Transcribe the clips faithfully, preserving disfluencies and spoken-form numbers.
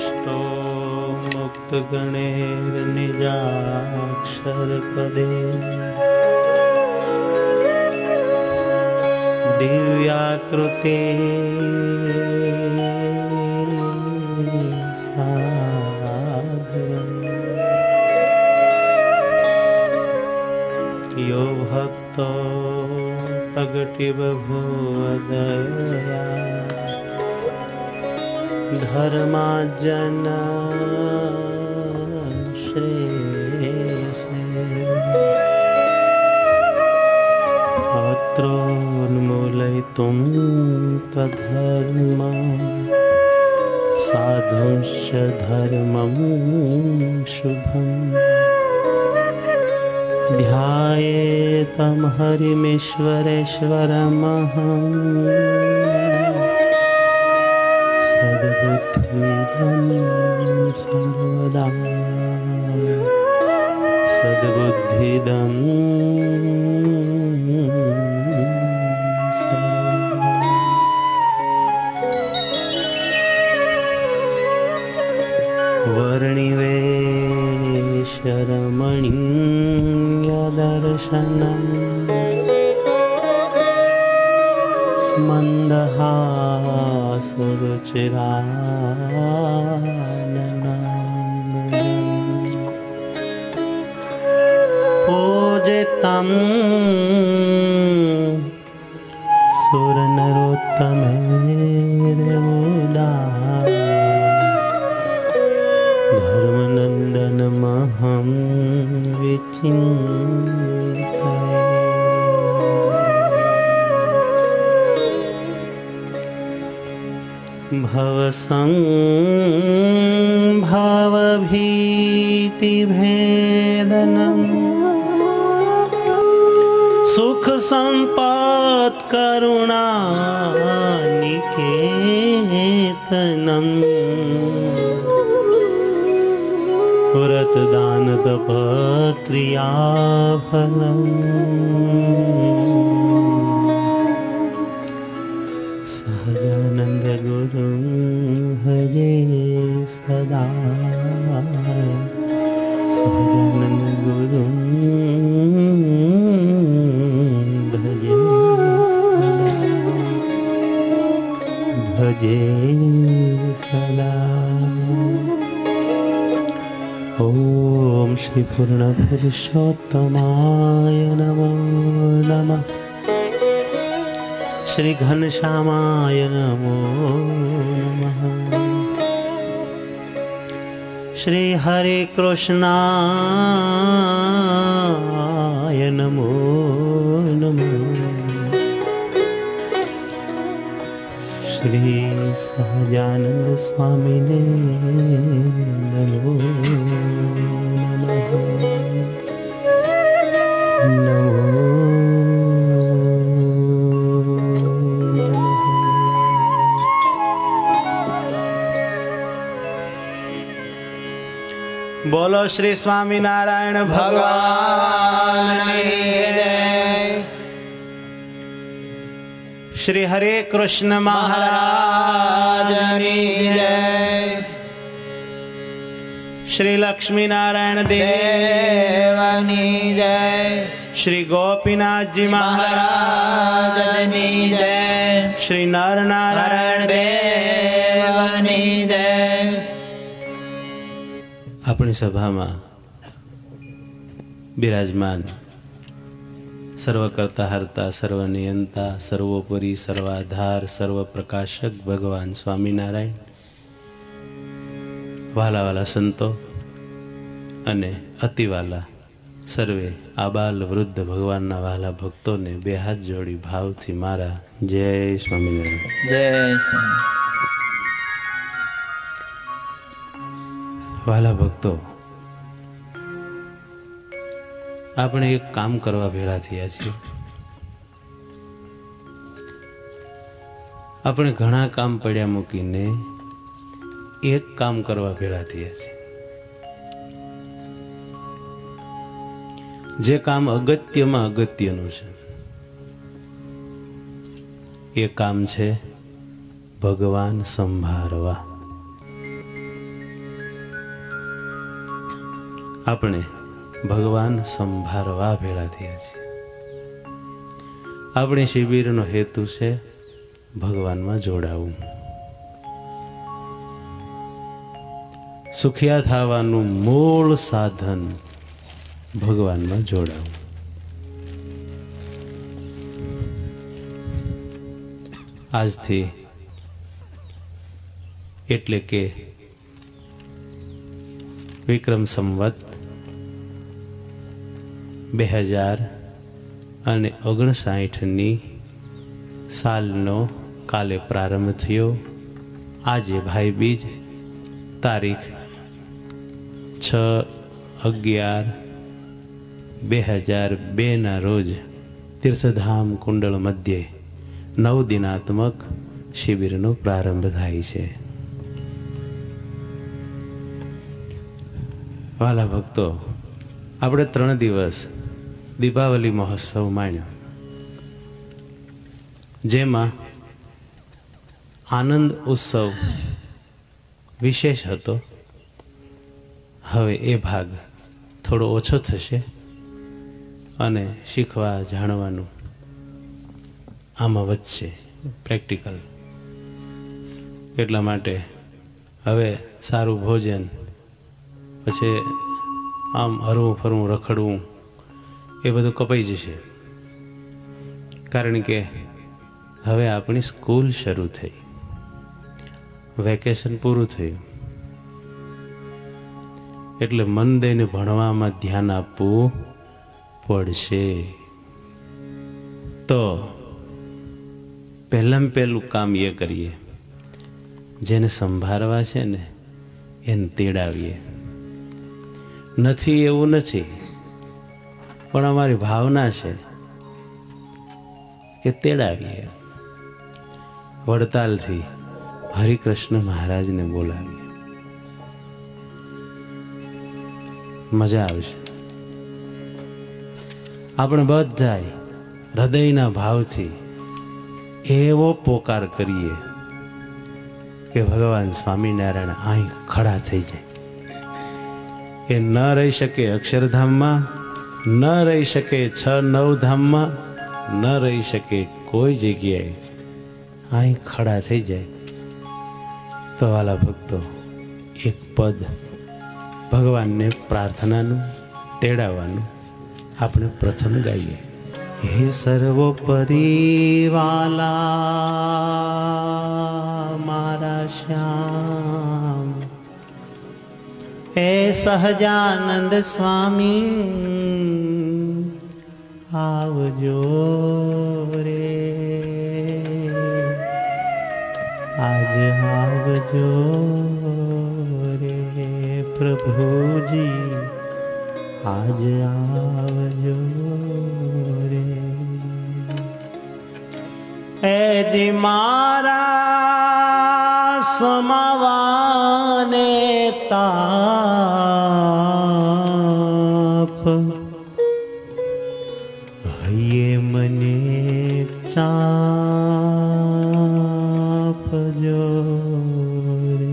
दृष्टो मुक्तगणैर्निजाक्षर पदे दिव्याकृते साधुरम् यो भक्तो प्रगति बभूवदया धर्माजन श्रेयसे अत्रोन्मूलयितुं तद्धर्मं साधुश्च धर्मं शुभम् ध्यायेतं हरिमीश्वरेश्वरमहम् सद्बुद्धिदं सर्वदा सद्बुद्धिदं वर्णिवेशरमणीयदर्शनम् मन्दहासरुचिराननम् पूजितं सुरनरोत्तमैर्मुदा धर्मनन्दनमहं विचिन्तये भवसंभवभीतिभेदनम् सुख सम्पत्करुणानिकेतनम् व्रतदान तप क्रियाफलम् सहजानंद गुरुं भजे सदा सहजानंद गुरुं भजे सदा भजे सदा। ओम श्री पूर्ण पुरुषोत्तमाय नमो नमः। श्री घनश्यामाय नमो नमः। श्री हरे कृष्णाय नमो नमः। श्री सहजानंद स्वामिने नमो नमः। नमो बोलो श्री स्वामीनारायण भगवान की जय। श्री हरे कृष्ण महाराज की जय। श्री लक्ष्मी नारायण देव की जय। श्री गोपीनाथ जी महाराज की जय। श्री नर नारायण देव की जय। अपनी सभा में विराजमान सर्वकर्ता हरता सर्वनियंता सर्वोपरि सर्वाधार सर्वप्रकाशक भगवान स्वामीनारायण वाला वाला संतो अने अतिवाला सर्वे आबाल वृद्ध भगवान वाला भक्तों ने बे हाथ जोड़ी भाव थी मारा जय स्वामीनारायण। जय स्वामी। वाला भक्तो આપણે એક કામ કરવા ભેળા થયા છીએ। આપણે ઘણા કામ પડ્યા મૂકીને એક કામ કરવા ભેળા થયા છીએ, જે કામ અગત્યમાં અગત્યનું છે। એ કામ છે ભગવાન સંભાળવા। આપણે ભગવાન સંભાળવા ભેળા થયા છીએ. આપણી શિબિરનો હેતુ છે ભગવાનમાં જોડાવું. સુખિયા થવાનું મૂળ સાધન ભગવાનમાં જોડાવું. આજથી એટલે કે વિક્રમ સંવત બે હજાર અને ઓગણસાઠની સાલનો કાલે પ્રારંભ થયો. આજે ભાઈ બીજ તારીખ છ અગિયાર બે હજાર બેના રોજ તીર્થધામ કુંડળ મધ્યે નવ દિનાત્મક શિબિરનો પ્રારંભ થાય છે. વાલા ભક્તો, આપણે ત્રણ દિવસ દીપાવલી મહોત્સવ માણ્યો, જેમાં આનંદ ઉત્સવ વિશેષ હતો. હવે એ ભાગ થોડો ઓછો થશે અને શીખવા જાણવાનું આમાં વધશે, પ્રેક્ટિકલ. એટલા માટે હવે સારું ભોજન, પછી આમ હરવું ફરવું રખડવું એ બધું કપાઈ જશે. કારણ કે હવે આપણી સ્કૂલ શરૂ થઈ, વેકેશન પૂરું થયું, એટલે મન દઈને ભણવામાં ધ્યાન આપવું પડશે. તો પહેલાં પહેલું કામ એ કરીએ, જેને સંભાળવા છે ને એને તેડાવીએ. નથી એવું નથી, પણ અમારી ભાવના છે કે તેડાવીએ. વડતાલથી હરિકૃષ્ણ મહારાજને બોલાવીએ, મજા આવશે. આપણે બધાય હૃદયના ભાવથી એવો પોકાર કરીએ કે ભગવાન સ્વામિનારાયણ અહીં ખડા થઈ જાય. એ ન રહી શકે અક્ષરધામમાં, ન રહી શકે છ નવ ધામમાં, ન રહી શકે કોઈ જગ્યાએ, અહીં ખડા થઈ જાય. તો વાલા ભક્તો, એક પદ ભગવાનને પ્રાર્થનાનું, તેડાવવાનું આપણે પ્રથમ ગાઈએ. હે સર્વોપરી વાલા મારા શ્યામ, હે સહજાનંદ સ્વામી આવજો રે, આજ આવજો રે પ્રભુજી, આજ આવજો રે. હે જી મારા સમાવાને તાપ, હૈયે મને ચાપજો રે.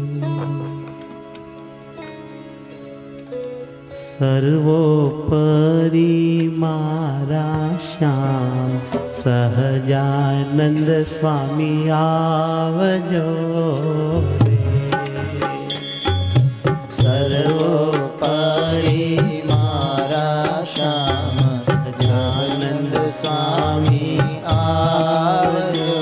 સર્વોપરી મારા શ્યામ સહજાનંદ સ્વામી આવજો. સર્વોપરી મારા શ્યામ સહજાનંદ સ્વામી આવજો.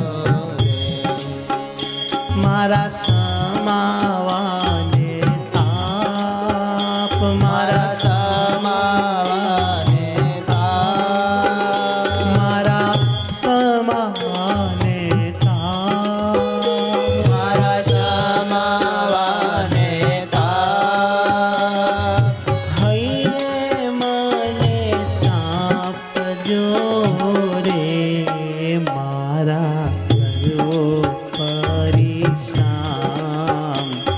મારા સમાવાને તાપ, મારા સમાવાને તાપ, મારા સમાવાને તાપ, મારા સમાવાને તાપ, હૈયે મને ચાપજો રે મારા સર્વોપરી શ્યામ.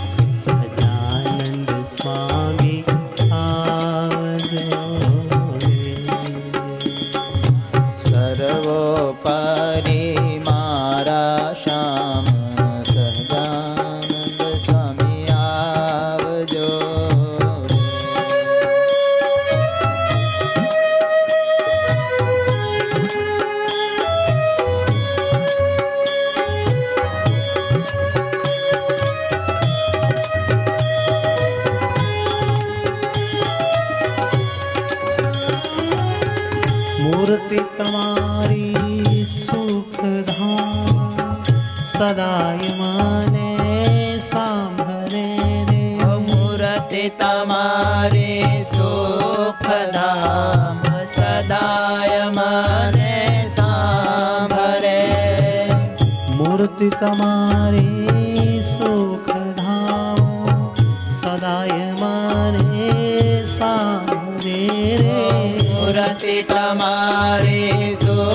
તમારી સુખધામ સદાય મને સાંભળે રે. મૂર્તિ તમારી સુખધામ સદાય મને સાંભળે. મૂર્તિ તમારી સુખધામ સદાય મને સાંભળે રે. મૂર્તિ તમારી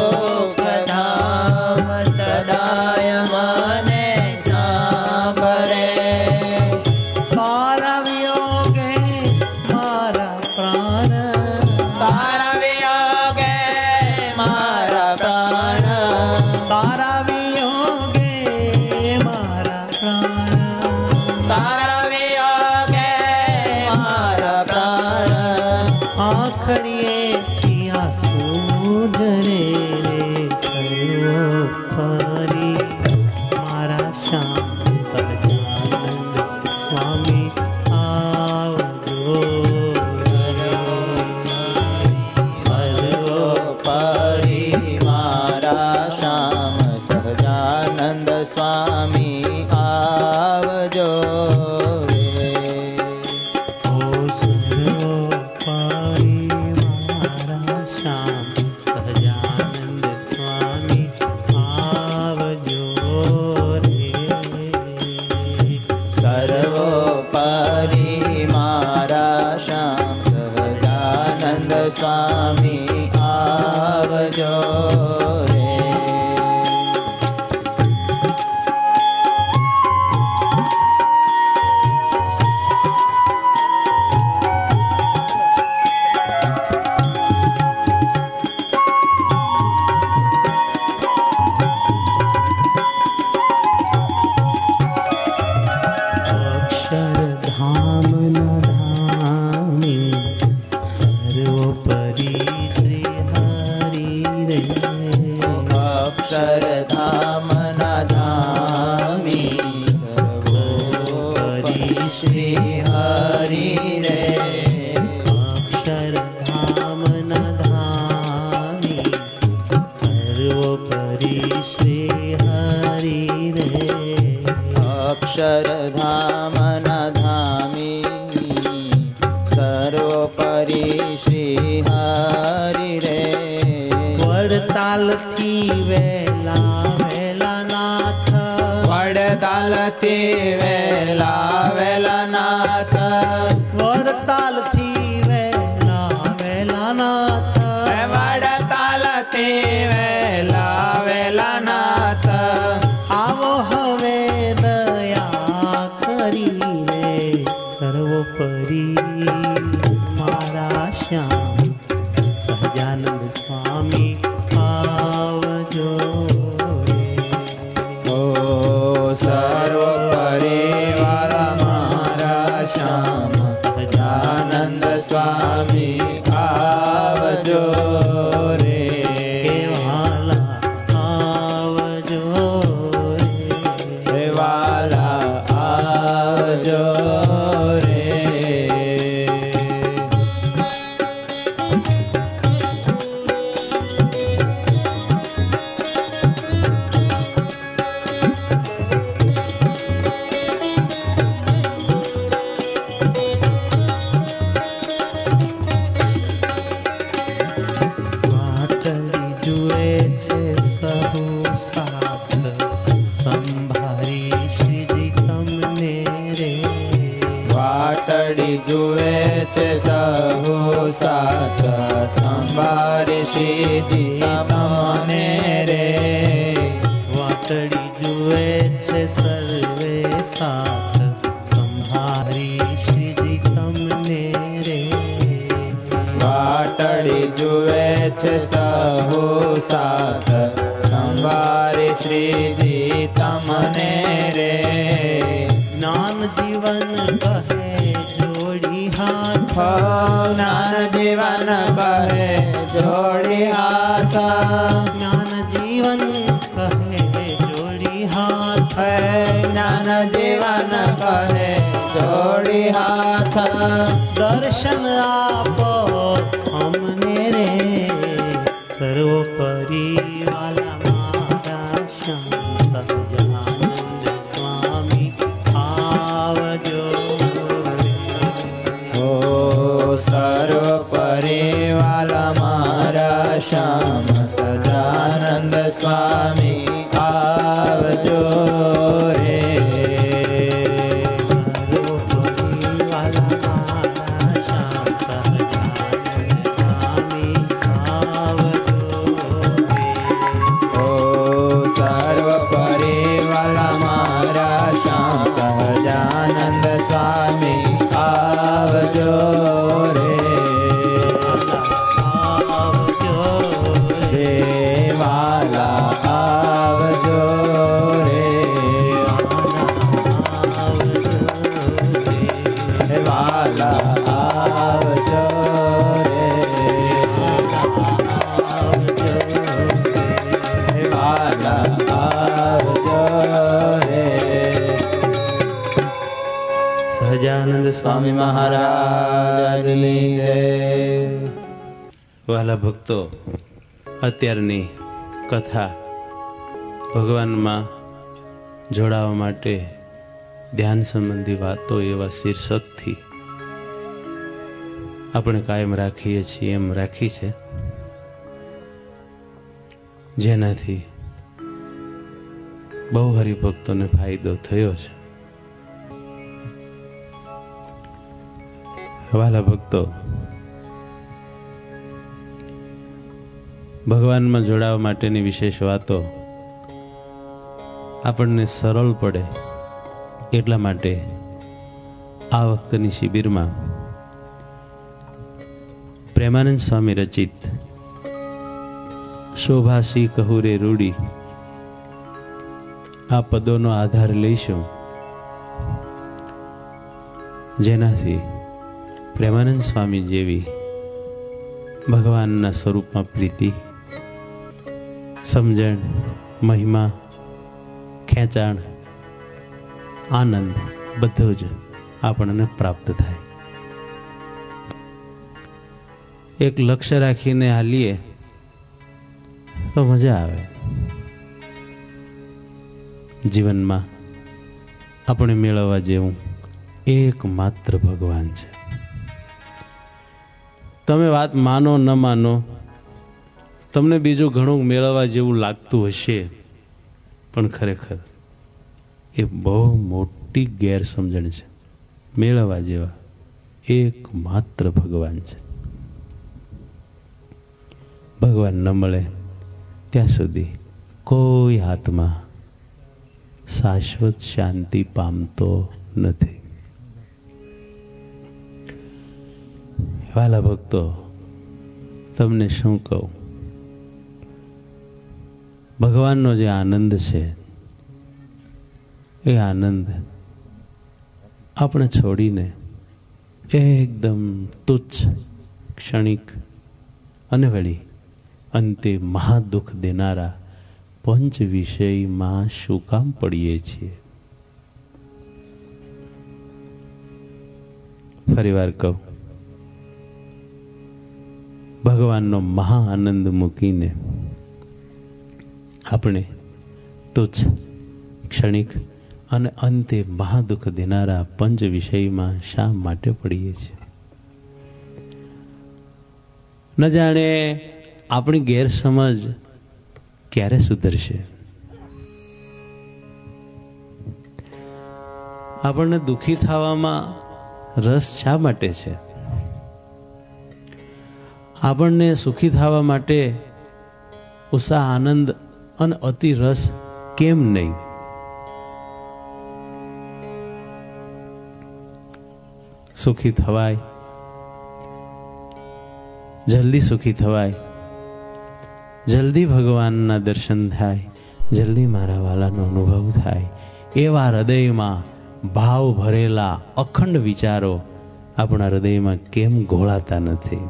સુખધામ સદાય મને સાંભળે. તારા વિયોગે મારા પ્રાણ તારા વિયોગે મારા પ્રાણ તારા વિયોગે મારા પ્રાણ તારા વિયોગે મારા પ્રાણ. આખડીએ આંસુ જરે રે સર્વોપરી મારા શ્યામ સહજાનંદ સ્વામી આવજો. સર્વોપરી મારા શ્યામ સહજાનંદ સ્વામી આવજો રે. ઓ સર્વોપરી મારા શ્યામ સહજાનંદ સ્વામી આવજો રે. સર્વોપરી મારા શ્યામ સહજાનંદ સ્વામી આવજો રે. અક્ષરધામ ધામી સર્વોપરી શ્રી હરિ રે. અક્ષરધામ ધામી સર્વોપરી શ્રી હરિ રે. અક્ષરધામ ધામી સર્વોપરી શ્રી હરિ રે. અક્ષરધામ ધામી સર્વોપરી શ્રી હરિ રે. વડતાલથી વેલા વેલા નાથ વડતાલથી વેલા વેલા નાથ વડતાલથી વેલા વેલા નાથ વડતાલથી વેલા વેલા નાથ. આવો હવે દયા કરીને સર્વોપરી મારા શ્યામ સહજાનંદ સ્વામી આવજો રે. ઓ સર્વોપરી વાલા મારા શ્યામ સહજાનંદ સ્વામી આવજો રે. વાલા આવજો રે. વાલા આવજો રે. વાટલી જુએ છે સહુ સાથ સંભારી શ્રીજી તમને રે. વાટડી જુએ છે સહુ સાથ સંભારે શ્રીજી તમને રે. વાટડી જુએ છે સર્વે સાથ સંભારી શ્રીજી તમને રે. વાટડી જુએ છે સહુ સાથ સંભારે શ્રીજી તમને રે. જ્ઞાન જીવન કહે જોડી હાથ જ્ઞાન જીવન કહે જોડી હાથ. જ્ઞાન જીવન કહે જોડી હાથ જ્ઞાન જીવન કહે જોડી હાથ. દર્શન આપો અમને રે સર્વોપરી રામ સહજાનંદ સ્વામી આવજો રે, આવજો રે વાલા આવજો રે, હે વાલા આવજો રે, હે વાલા આવજો રે. સહજાનંદ સ્વામી મહારાજની જય. વહાલા ભક્તો, અત્યારની કથા ભગવાનમાં જોડાવા માટે ધ્યાન સંબંધી વાતો એવા શીર્ષકથી આપણે કાયમ રાખીએ છીએ એમ રાખી છે, જેનાથી બહુ હરિભક્તોને ફાયદો થયો છે. વહાલા ભક્તો, ભગવાનમાં જોડાવા માટેની વિશેષ વાતો આપણને સરળ પડે એટલા માટે આ વખતની શિબિરમાં પ્રેમાનંદ સ્વામી રચિત શોભાશી કહુરે રૂડી આ પદોનો આધાર લઈશું, જેનાથી પ્રેમાનંદ સ્વામી જેવી ભગવાનના સ્વરૂપમાં પ્રીતિ, સમજણ, મહિમા, ખેંચાણ, આનંદ બધું જ આપણને પ્રાપ્ત થાય. એક લક્ષ્ય રાખીને હાલીએ તો મજા આવે. જીવનમાં આપણે મેળવવા જેવું એકમાત્ર ભગવાન છે. તમે વાત માનો ન માનો, તમને બીજું ઘણું મેળવવા જેવું લાગતું હશે, પણ ખરેખર એ બહુ મોટી ગેરસમજણ છે. મેળવવા જેવા એકમાત્ર ભગવાન છે. ભગવાન ન મળે ત્યાં સુધી કોઈ આત્મા શાશ્વત શાંતિ પામતો નથી. વાલા ભક્તો, તમને શું કહું, ભગવાનનો જે આનંદ છે એ આનંદ આપણે છોડીને એકદમ તુચ્છ, ક્ષણિક અને વળી અંતે મહાદુઃખ દેનારા પંચ વિષયમાં શું કામ પડીએ છીએ? ફરી વાર કહું, ભગવાનનો મહા આનંદ મૂકીને આપણે તુચ્છ, ક્ષણિક અને અંતે મહાદુઃખ દેનારા પંચ વિષયમાં શા માટે પડીએ છીએ? ન જાણે આપણી ગેરસમજ ક્યારે સુધરશે? આપણને દુઃખી થવામાં રસ શા માટે છે? આપણને સુખી થવા માટે ઉત્સાહ, આનંદ અને અતિ રસ કેમ નહીં? સુખી થવાય, જલ્દી સુખી થવાય, જલ્દી ભગવાનના દર્શન થાય, જલ્દી મારા વાલાનો અનુભવ થાય, એવા હૃદયમાં ભાવ ભરેલા અખંડ વિચારો આપણા હૃદયમાં કેમ ઘોળાતા નથી?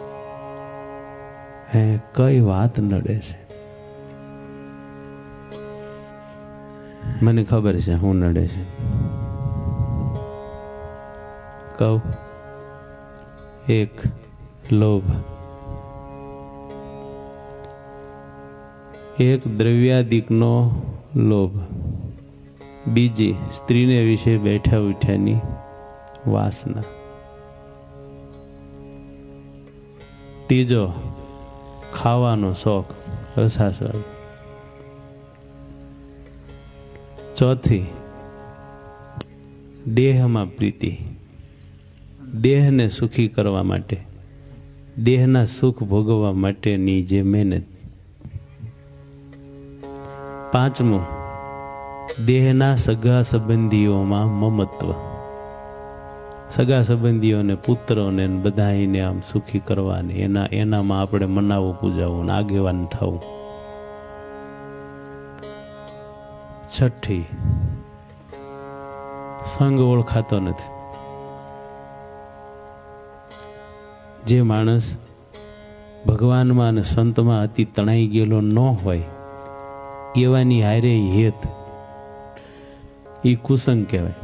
હે, કઈ વાત નડે છે? મને ખબર છે હું નડે છે. કહું, એક લોભ, એક દ્રવ્યાદિકનો લોભ, બીજી સ્ત્રીને વિશે બેઠા ઉઠ્યાની વાસના, ત્રીજો ખાવાનો શોખ, રસાસ્વાદ, ચોથી દેહમાં પ્રીતિ, દેહને સુખી કરવા માટે, દેહના સુખ ભોગવવા માટેની જે મહેનત, પાંચમું દેહના સગા સંબંધીઓમાં મમત્વ, સગા સંબંધીઓને પુત્રોને બધાને આમ સુખી કરવાની, એના એનામાં આપણે મનાવવું, પૂજાવું, આગેવાન થવું. છઠ્ઠી, સંગ ઓળખાતો નથી. જે માણસ ભગવાનમાં અને સંતમાં અતિ તણાઈ ગયેલો ન હોય એવાની હારે હેત, એ કુસંગ કહેવાય.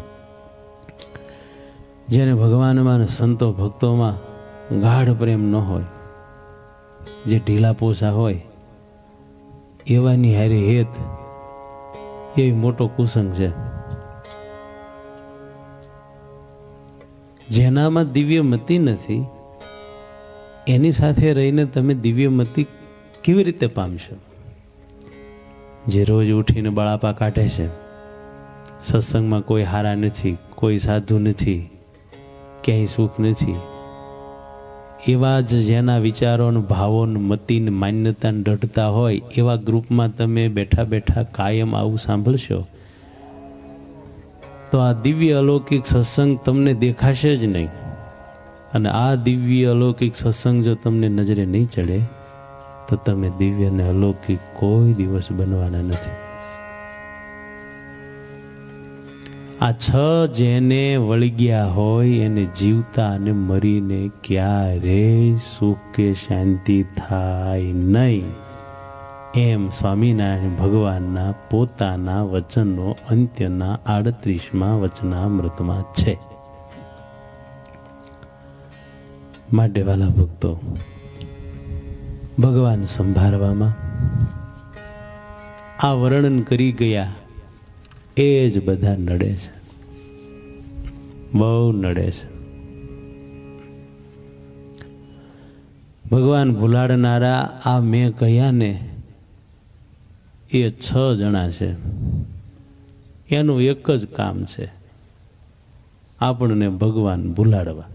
જેને ભગવાનમાં અને સંતો ભક્તોમાં ગાઢ પ્રેમ ન હોય, જે ઢીલા પોસા હોય એવાની હારે હેત, એ મોટો કુસંગ છે. જેનામાં દિવ્ય મતિ નથી એની સાથે રહીને તમે દિવ્ય મતિ કેવી રીતે પામશો? જે રોજ ઉઠીને બળાપા કાઢે છે, સત્સંગમાં કોઈ હારા નથી, કોઈ સાધુ નથી, ક્યાંય સુખ નથી, એવા જ જેના વિચારો, ભાવો, મતિ, માન્યતા દઢતા હોય એવા ગ્રુપમાં તમે બેઠા બેઠા કાયમ આવું સાંભળશો તો આ દિવ્ય અલૌકિક સત્સંગ તમને દેખાશે જ નહીં. અને આ દિવ્ય અલૌકિક સત્સંગ જો તમને નજરે નહીં ચડે તો તમે દિવ્ય અને અલૌકિક કોઈ દિવસ બનવાના નથી. આ છ જેને વળગ્યા હોય એને જીવતા અને મરીને ક્યારેય સુખ કે શાંતિ થાય નહીં, એમ સ્વામિનારાયણ ભગવાનના પોતાના વચનો અંત્યના આડત્રીસમાં વચનામૃતમાં છે. માટે વાલા ભક્તો, ભગવાન સંભાળવામાં આ વર્ણન કરી ગયા એ જ બધા નડે છે, બહુ નડે છે. ભગવાન ભૂલાડનારા આ મેં કહ્યા ને એ છ જણા છે. એનું એક જ કામ છે, આપણને ભગવાન ભૂલાડવા.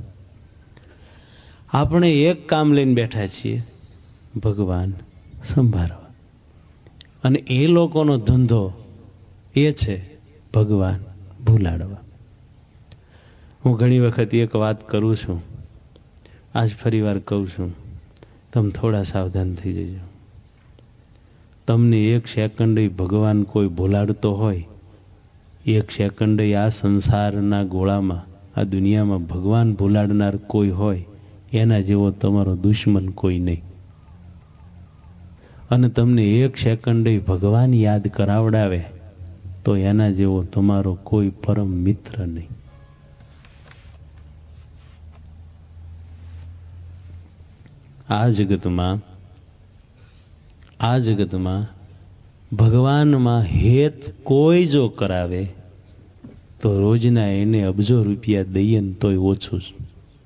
આપણે એક કામ લઈને બેઠા છીએ, ભગવાન સંભાળવા. અને એ લોકોનો ધંધો એ છે ભગવાન ભૂલાડવા. હું ઘણી વખત એક વાત કરું છું, આજ ફરી વાર કહું છું, તમે થોડા સાવધાન થઈ જજો. તમને એક સેકન્ડ ભગવાન કોઈ ભૂલાડતો હોય, એક સેકન્ડ આ સંસારના ગોળામાં, આ દુનિયામાં ભગવાન ભૂલાડનાર કોઈ હોય, એના જેવો તમારો દુશ્મન કોઈ નહીં. અને તમને એક સેકન્ડ ભગવાન યાદ કરાવડાવે તો એના જેવો તમારો કોઈ પરમ મિત્ર નહીં. આ જગતમાં આ જગતમાં ભગવાનમાં હેત કોઈ જો કરાવે તો રોજના એને અબજો રૂપિયા દઈએ ને તોય ઓછું છે.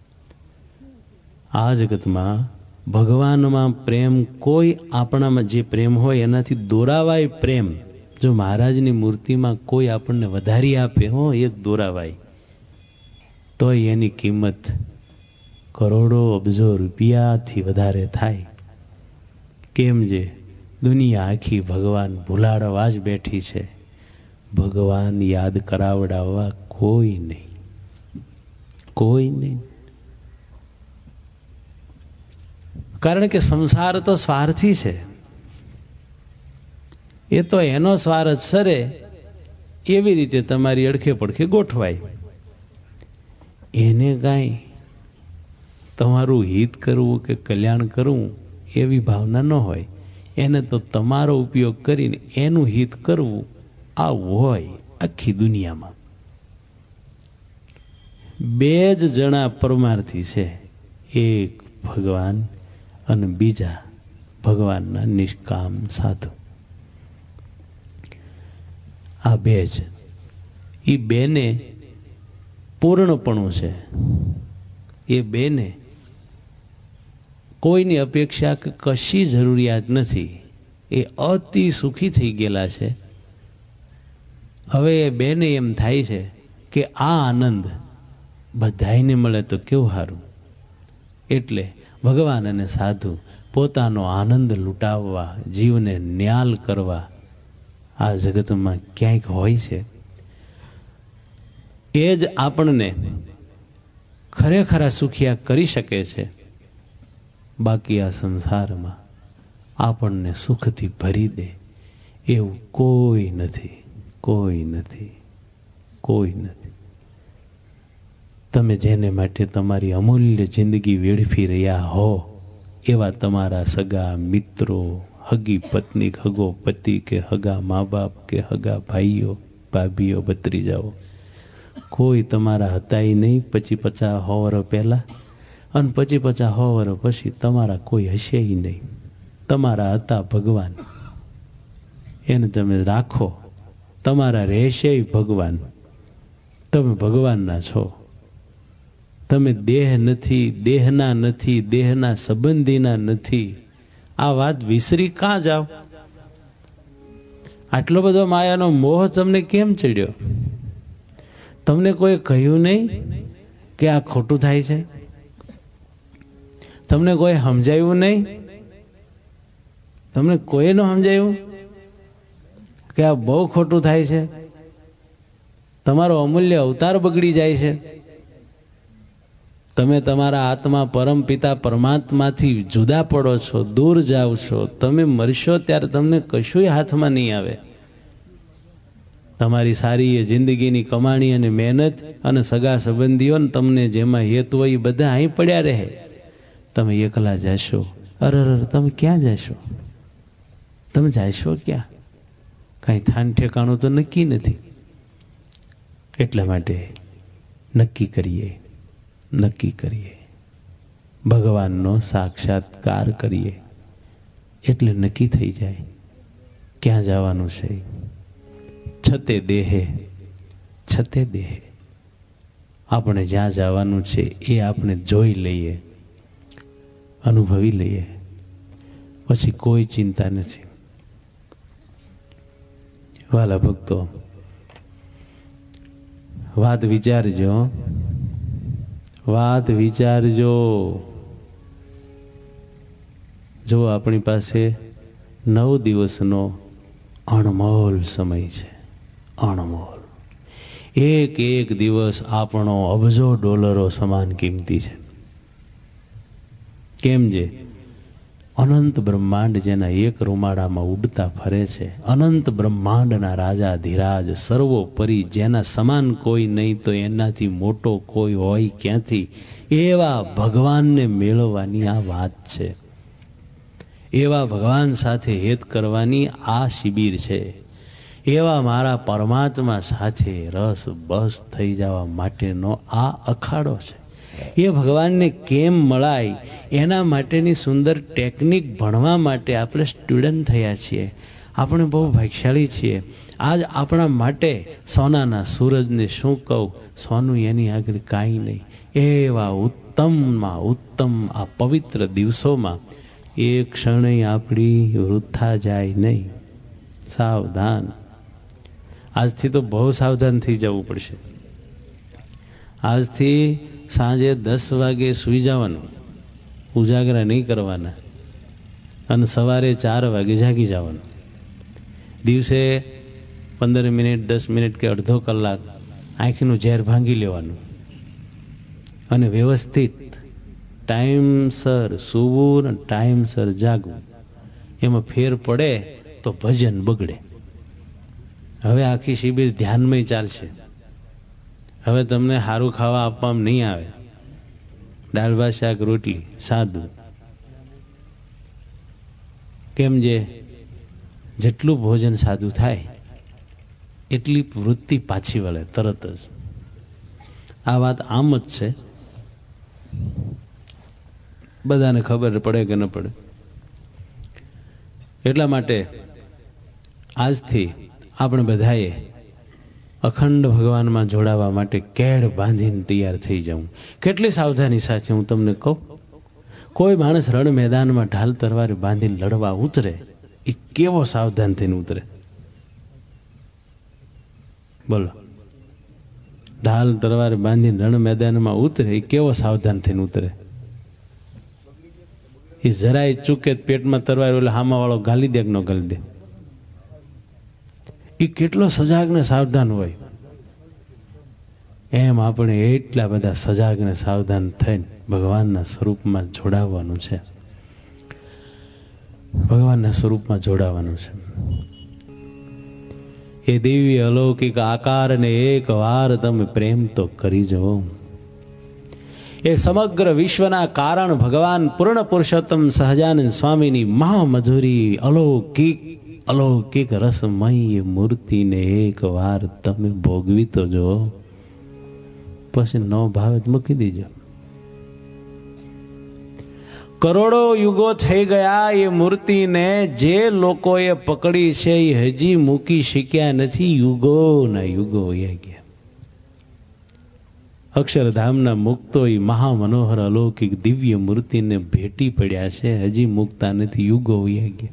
આ જગતમાં ભગવાનમાં પ્રેમ કોઈ, આપણામાં જે પ્રેમ હોય એનાથી દોરાવાય પ્રેમ, જો મહારાજની મૂર્તિમાં કોઈ આપણને વધારી આપે, હો એક દોરાવાય, તોય એની કિંમત કરોડો અબજો રૂપિયાથી વધારે થાય. કેમ? જે દુનિયા આખી ભગવાન ભૂલાડવા જ બેઠી છે, ભગવાન યાદ કરાવડાવવા કોઈ નહીં, કોઈ નહીં. કારણ કે સંસાર તો સ્વાર્થી છે, એ તો એનો સ્વાર્થ સરે એવી રીતે તમારી અડખે પડખે ગોઠવાય. એને કાંઈ તમારું હિત કરવું કે કલ્યાણ કરવું એવી ભાવના ન હોય. એને તો તમારો ઉપયોગ કરીને એનું હિત કરવું આવું હોય. આખી દુનિયામાં બે જ જણા પરમાર્થી છે, એક ભગવાન અને બીજા ભગવાનના નિષ્કામ સાધુ. આ બે જ, એ બેને પૂર્ણપણું છે. એ બેને કોઈની અપેક્ષા કે કશી જરૂરિયાત નથી. એ અતિ સુખી થઈ ગયેલા છે. હવે એ બેને એમ થાય છે કે આ આનંદ બધાઈને મળે તો કેવું સારું. એટલે ભગવાન અને સાધુ પોતાનો આનંદ લૂંટાવવા, જીવને ન્યાલ કરવા આ જગતમાં ક્યાંક હોય છે. એ જ આપણને ખરેખરા સુખિયા કરી શકે છે. બાકી આ સંસારમાં આપણને સુખથી ભરી દે એવું કોઈ નથી, કોઈ નથી, કોઈ નથી. તમે જેને માટે તમારી અમૂલ્ય જિંદગી વેડફી રહ્યા હો એવા તમારા સગા મિત્રો, હગી પત્ની, હગો પતિ કે હગા મા બાપ કે હગા ભાઈઓ, ભાભીઓ, ભત્રીજાઓ કોઈ તમારા હતાય નહીં પચી પચાસ સો વર્ષ પહેલાં, અને પચી પચાસ સો વર્ષ પછી તમારા કોઈ હશે નહીં. તમારા હતા ભગવાન, એને તમે રાખો. તમારા રહેશે ભગવાન. તમે ભગવાનના છો. તમે દેહ નથી, દેહના નથી, દેહના સંબંધીના નથી. આ વાત વિસરી કાં જાઓ? આટલો બધો માયાનો મોહ તમને કેમ ચડ્યો? તમને કોઈ કહ્યું નહીં કે આ ખોટું થાય છે? તમને કોઈ સમજાયું નહીં? તમને કોઈ ન સમજાયું કે આ બહુ ખોટું થાય છે? તમારો અમૂલ્ય અવતાર બગડી જાય છે. તમે તમારા આત્મા પરમ પિતા પરમાત્માથી જુદા પડો છો, દૂર જાઓ છો. તમે મરશો ત્યારે તમને કશુંય હાથમાં નહીં આવે. તમારી સારી એ જિંદગીની કમાણી અને મહેનત અને સગા સંબંધીઓ તમને જેમાં હેત હોય એ બધા અહીં પડ્યા રહે. તમે એકલા જશો. અરે અરે તમે ક્યાં જશો? તમે જશો ક્યાં? કાંઈ થાન ઠેકાણું તો નક્કી નથી. એટલા માટે નક્કી કરીએ, નક્કી કરીએ, ભગવાનનો સાક્ષાત્કાર કરીએ એટલે નક્કી થઈ જાય ક્યાં જવાનું છે. છતે દેહે, છતે દેહે આપણે જ્યાં જવાનું છે એ આપણે જોઈ લઈએ, અનુભવી લઈએ, પછી કોઈ ચિંતા નથી. વાલા ભક્તો, વાત વિચારજો, વાત વિચારજો. જો આપણી પાસે નવ દિવસનો અણમોલ સમય છે, અણમોલ. એક એક દિવસ આપણો અબજો ડોલરો સમાન કિંમતી છે. કેમ છે? અનંત બ્રહ્માંડ જેના એક રૂમાડામાં ઉડતા ફરે છે, અનંત બ્રહ્માંડના રાજા ધીરાજ સર્વોપરી જેના સમાન કોઈ નહીં તો એનાથી મોટો કોઈ હોય ક્યાંથી, એવા ભગવાનને મેળવવાની આ વાત છે. એવા ભગવાન સાથે હેત કરવાની આ શિબિર છે. એવા મારા પરમાત્મા સાથે રસ બસ થઈ જવા માટેનો આ અખાડો છે. એ ભગવાનને કેમ મળાય એના માટેની સુંદર ટેકનિક ભણવા માટે આપણે સ્ટુડન્ટ થયા છીએ. આપણે બહુ ભાગ્યશાળી છીએ. આજ આપણા માટે સોનાના સૂરજને શું કહું, સોનું એની આગળ કાંઈ નહીં. એવા ઉત્તમમાં ઉત્તમ આ પવિત્ર દિવસોમાં એક ક્ષણે આપણી વૃથા જાય નહીં. સાવધાન. આજથી તો બહુ સાવધાન થઈ જવું પડશે. આજથી સાંજે દસ વાગે સૂઈ જવાનું, ઉજાગરા નહીં કરવાના, અને સવારે ચાર વાગે જાગી જવાનું. દિવસે પંદર મિનિટ, દસ મિનિટ કે અડધો કલાક આંખનું ઝેર ભાંગી લેવાનું, અને વ્યવસ્થિત ટાઈમસર સૂવું અને ટાઈમસર જાગવું. એમાં ફેર પડે તો ભજન બગડે. હવે આખી શિબિર ધ્યાનમાં ચાલશે. હવે તમને સારું ખાવા આપવામાં નહીં આવે. દાળ ભાત શાક રોટલી સાદું. કેમ? જે જેટલું ભોજન સાદું થાય એટલી વૃત્તિ પાછી વળે તરત જ. આ વાત આમ જ છે, બધાને ખબર પડે કે ન પડે. એટલા માટે આજથી આપણે બધાએ અખંડ ભગવાનમાં જોડાવા માટે કેળ બાંધીને તૈયાર થઈ જાઉં. કેટલી સાવધાની સાથે હું તમને કહું. કોઈ માણસ રણ મેદાનમાં ઢાલ તરવારે બાંધીને લડવા ઉતરે, એ કેવો સાવધાન થઈને ઉતરે બોલો. ઢાલ તરવારે બાંધીને રણ મેદાનમાં ઉતરે એ કેવો સાવધાન થઈને ઉતરે. એ જરાય ચૂકે પેટમાં તરવાર એટલે હામા વાળો ગાલી દે કે ન ગાલી દે. એ કેટલો સજાગ ને સાવધાન હોય, એમ આપણે એટલા બધા સજાગ ને સાવધાન થઈને ભગવાનના સ્વરૂપમાં જોડાવાનું છે, ભગવાનના સ્વરૂપમાં જોડાવાનું છે. એ દિવ્ય અલૌકિક આકારને એક વાર તમે પ્રેમ તો કરી જવો. એ સમગ્ર વિશ્વના કારણ ભગવાન પૂર્ણ પુરુષોત્તમ સહજાનંદ સ્વામીની મહામધુરી અલૌકિક અલૌકિક રસમય એ મૂર્તિને એક વાર તમે ભોગવી તો જો, પછી ન ભાવે મૂકી દીજો. કરોડો યુગો થઈ ગયા એ મૂર્તિને જે લોકોએ પકડી છે એ હજી મૂકી શક્યા નથી. યુગો ના યુગો વયા ગયા. અક્ષરધામના મુક્તો એ મહામનોહર અલૌકિક દિવ્ય મૂર્તિને ભેટી પડ્યા છે, હજી મુકતા નથી. યુગો વયા ગયા.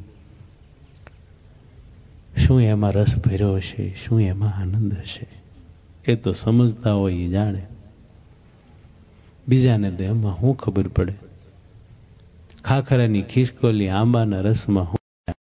શું એમાં રસ ભર્યો હશે, શું એમાં આનંદ હશે, એ તો સમજતા હોય એ જાણે, બીજાને તો એમાં શું ખબર પડે. ખાખરાની ખિસકોલી આંબાના રસમાં હું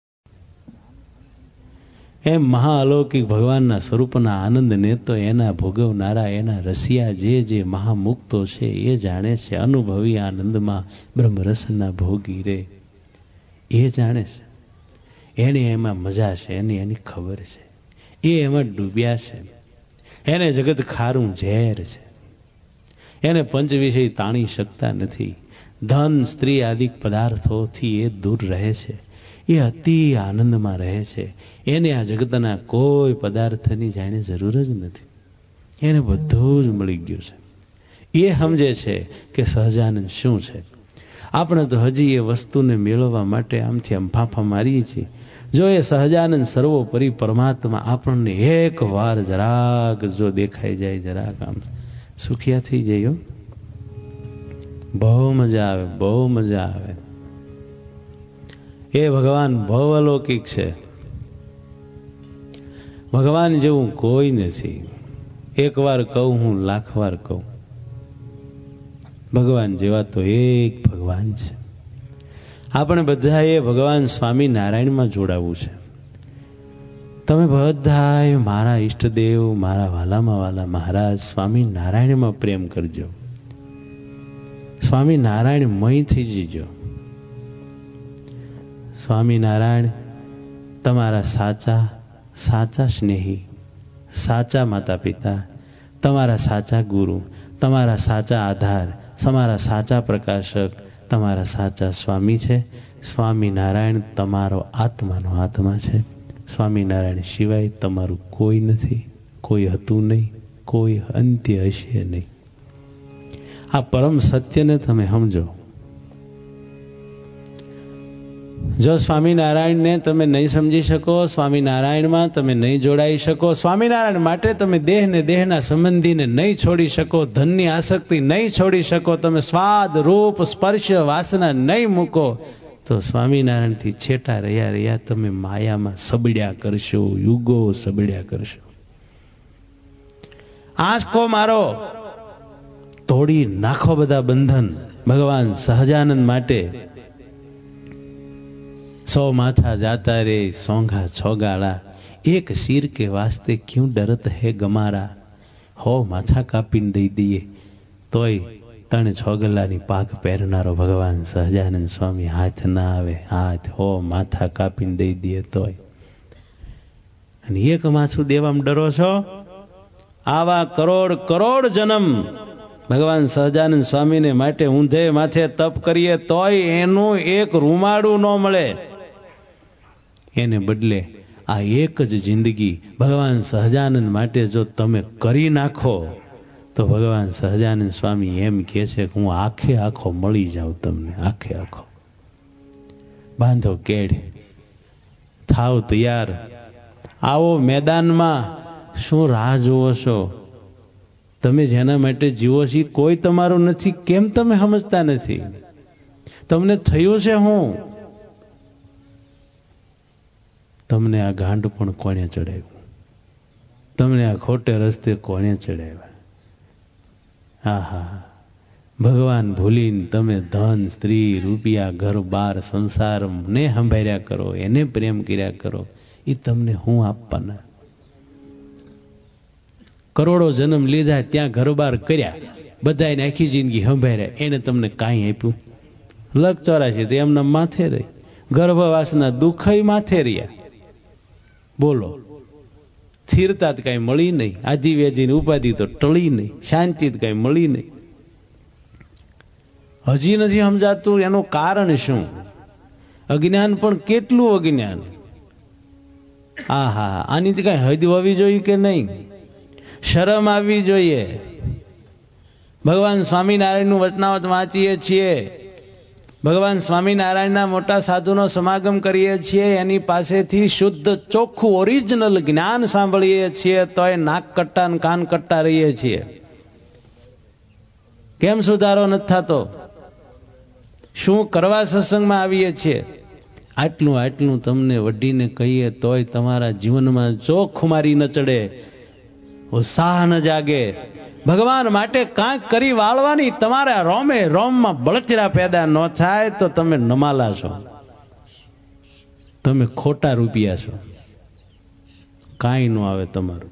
એમ મહાઅલૌકિક ભગવાનના સ્વરૂપના આનંદને તો એના ભોગવનારા એના રસિયા જે જે મહામુક્તો છે એ જાણે છે. અનુભવી આનંદમાં બ્રહ્મરસના ભોગી રે એ જાણે છે. એને એમાં મજા છે, એની એની ખબર છે, એ એમાં ડૂબ્યા છે. એને જગત ખારું ઝેર છે, એને પંચ વિષય તાણી શકતા નથી. ધન સ્ત્રી આદિક પદાર્થોથી એ દૂર રહે છે, એ અતિ આનંદમાં રહે છે. એને આ જગતના કોઈ પદાર્થની જાણે જરૂર જ નથી, એને બધું જ મળી ગયું છે. એ સમજે છે કે સહજાનંદ શું છે. આપણે તો હજી એ વસ્તુને મેળવવા માટે આમથી આમ ફાંફા મારીએ છીએ. જો એ સહજાનંદ સર્વોપરી પરમાત્મા આપણને એક વાર જરાક જો દેખાઈ જાય, જરાક આમ સુખિયા થઈ જાય, બહુ મજા આવે, બહુ મજા આવે. એ ભગવાન બહુ અલૌકિક છે. ભગવાન જેવું કોઈ નથી. એક વાર કહું હું, લાખ વાર કહું, ભગવાન જેવા તો એક ભગવાન છે. આપણે બધાએ ભગવાન સ્વામિનારાયણમાં જોડાવું છે. તમે બધાએ મારા ઈષ્ટદેવ, મારા વાલામાં વાલા મહારાજ સ્વામિનારાયણમાં પ્રેમ કરજો. સ્વામિનારાયણ મય થઈ જજો. સ્વામિનારાયણ તમારા સાચા સાચા સ્નેહી, સાચા માતા પિતા, તમારા સાચા ગુરુ, તમારા સાચા આધાર, તમારા સાચા પ્રકાશક, તમારા સાચા સ્વામી છે. સ્વામિનારાયણ તમારો આત્માનો આત્મા છે. સ્વામિનારાયણ સિવાય તમારું કોઈ નથી, કોઈ હતું નહીં, કોઈ અંત્ય હશે નહીં. આ પરમ સત્યને તમે સમજો. જો સ્વામિનારાયણને તમે નહીં સમજી શકો, સ્વામિનારાયણમાં તમે નહીં જોડાઈ શકો, સ્વામિનારાયણ માટે તમે દેહને દેહના સંબંધીને નહીં છોડી શકો, ધનની આસક્તિ નહીં છોડી શકો, તમે સ્વાદ રૂપ સ્પર્શ વાસના નહીં મૂકો, તો સ્વામિનારાયણથી છેટા રહ્યા રહ્યા તમે માયામાં સબડ્યા કરશો, યુગો સબડ્યા કરશો. આંચકો મારો, તોડી નાખો બધા બંધન. ભગવાન સહજાનંદ માટે સો માથા જાતા રે સોંઘા છોગાળા, એક શીર કે વાસ્તે ક્યું ડરત હે ગમારા. હો માથા કાપીને દઈ દઈએ તોય તને છોગલાની પાક પહેરનારો ભગવાન સહજાનંદ સ્વામી હાથ ના આવે, હાથ હો માથા કાપીને દઈ દઈએ તોય. અને એક માથું દેવામાં ડરો છો? આવા કરોડ કરોડ જન્મ ભગવાન સહજાનંદ સ્વામીને માટે ઊંધે માથે તપ કરીએ તોય એનું એક રૂમાડું ન મળે. એને બદલે આ એક જ જિંદગી ભગવાન સહજાનંદ માટે જો તમે કરી નાખો તો ભગવાન સહજાનંદ સ્વામી એમ કહે છે કે હું આખે આખો મળી જાઉં તમને, આખે આખો. બાંધો કેડ, થાવ તૈયાર, આવો મેદાનમાં. શું રાહ જુઓ છો? તમે જેના માટે જીવો છો કોઈ તમારું નથી. કેમ તમે સમજતા નથી? તમને થયું છે હું? તમને આ ગાંડ પણ કોણે ચડાવ્યું? તમને આ ખોટે રસ્તે કોણે ચડાવ્યા? હા હા, ભગવાન ભૂલીને તમે ધન સ્ત્રી રૂપિયા ઘર બાર સંસાર ને સંભાળ્યા કરો, એને પ્રેમ કર્યા કરો. એ તમને હું આપવાના? કરોડો જન્મ લીધા, ત્યાં ઘરબાર કર્યા, બધાને આખી જિંદગી સંભાળ્યા, એને તમને કાંઈ આપ્યું? લગ ચોરાશી તો એમના માથે રહી, ગર્ભવાસના દુઃખય માથે રહ્યા. બોલો, સ્થિરતા જ કાંઈ મળી નહીં, આધિવ્યાધિની ઉપાધિ તો ટળી નહીં, શાંતિ જ કાંઈ મળી નહીં. હજી નથી સમજાતું એનું કારણ શું? અજ્ઞાન પણ કેટલું અજ્ઞાન! આ હા, આની તો કઈ હદ હોવી જોઈએ કે નહીં? શરમ આવવી જોઈએ. ભગવાન સ્વામિનારાયણનું વચનાવત વાંચીએ છીએ, ભગવાન સ્વામિનારાયણના મોટા સાધુનો સમાગમ કરીએ છીએ, એની પાસેથી શુદ્ધ ચોખ્ખું ઓરિજિનલ જ્ઞાન સાંભળીએ છીએ, તો એ નાક કટ્ટા ને કાન કટ્ટા રહીએ છીએ. કેમ સુધારો નથી થતો? શું કરવા સત્સંગમાં આવીએ છીએ? આટલું આટલું તમને વડીને કહીએ તોય તમારા જીવનમાં જો ખુમારી ન ચડે, ઉત્સાહ ન જાગે, ભગવાન માટે કાંઈક કરી વાળવાની તમારા રોમે રોમમાં બળતરા પેદા ન થાય તો તમે નમાલા છો, તમે ખોટા રૂપિયા છો, કાંઈ ન આવે તમારું.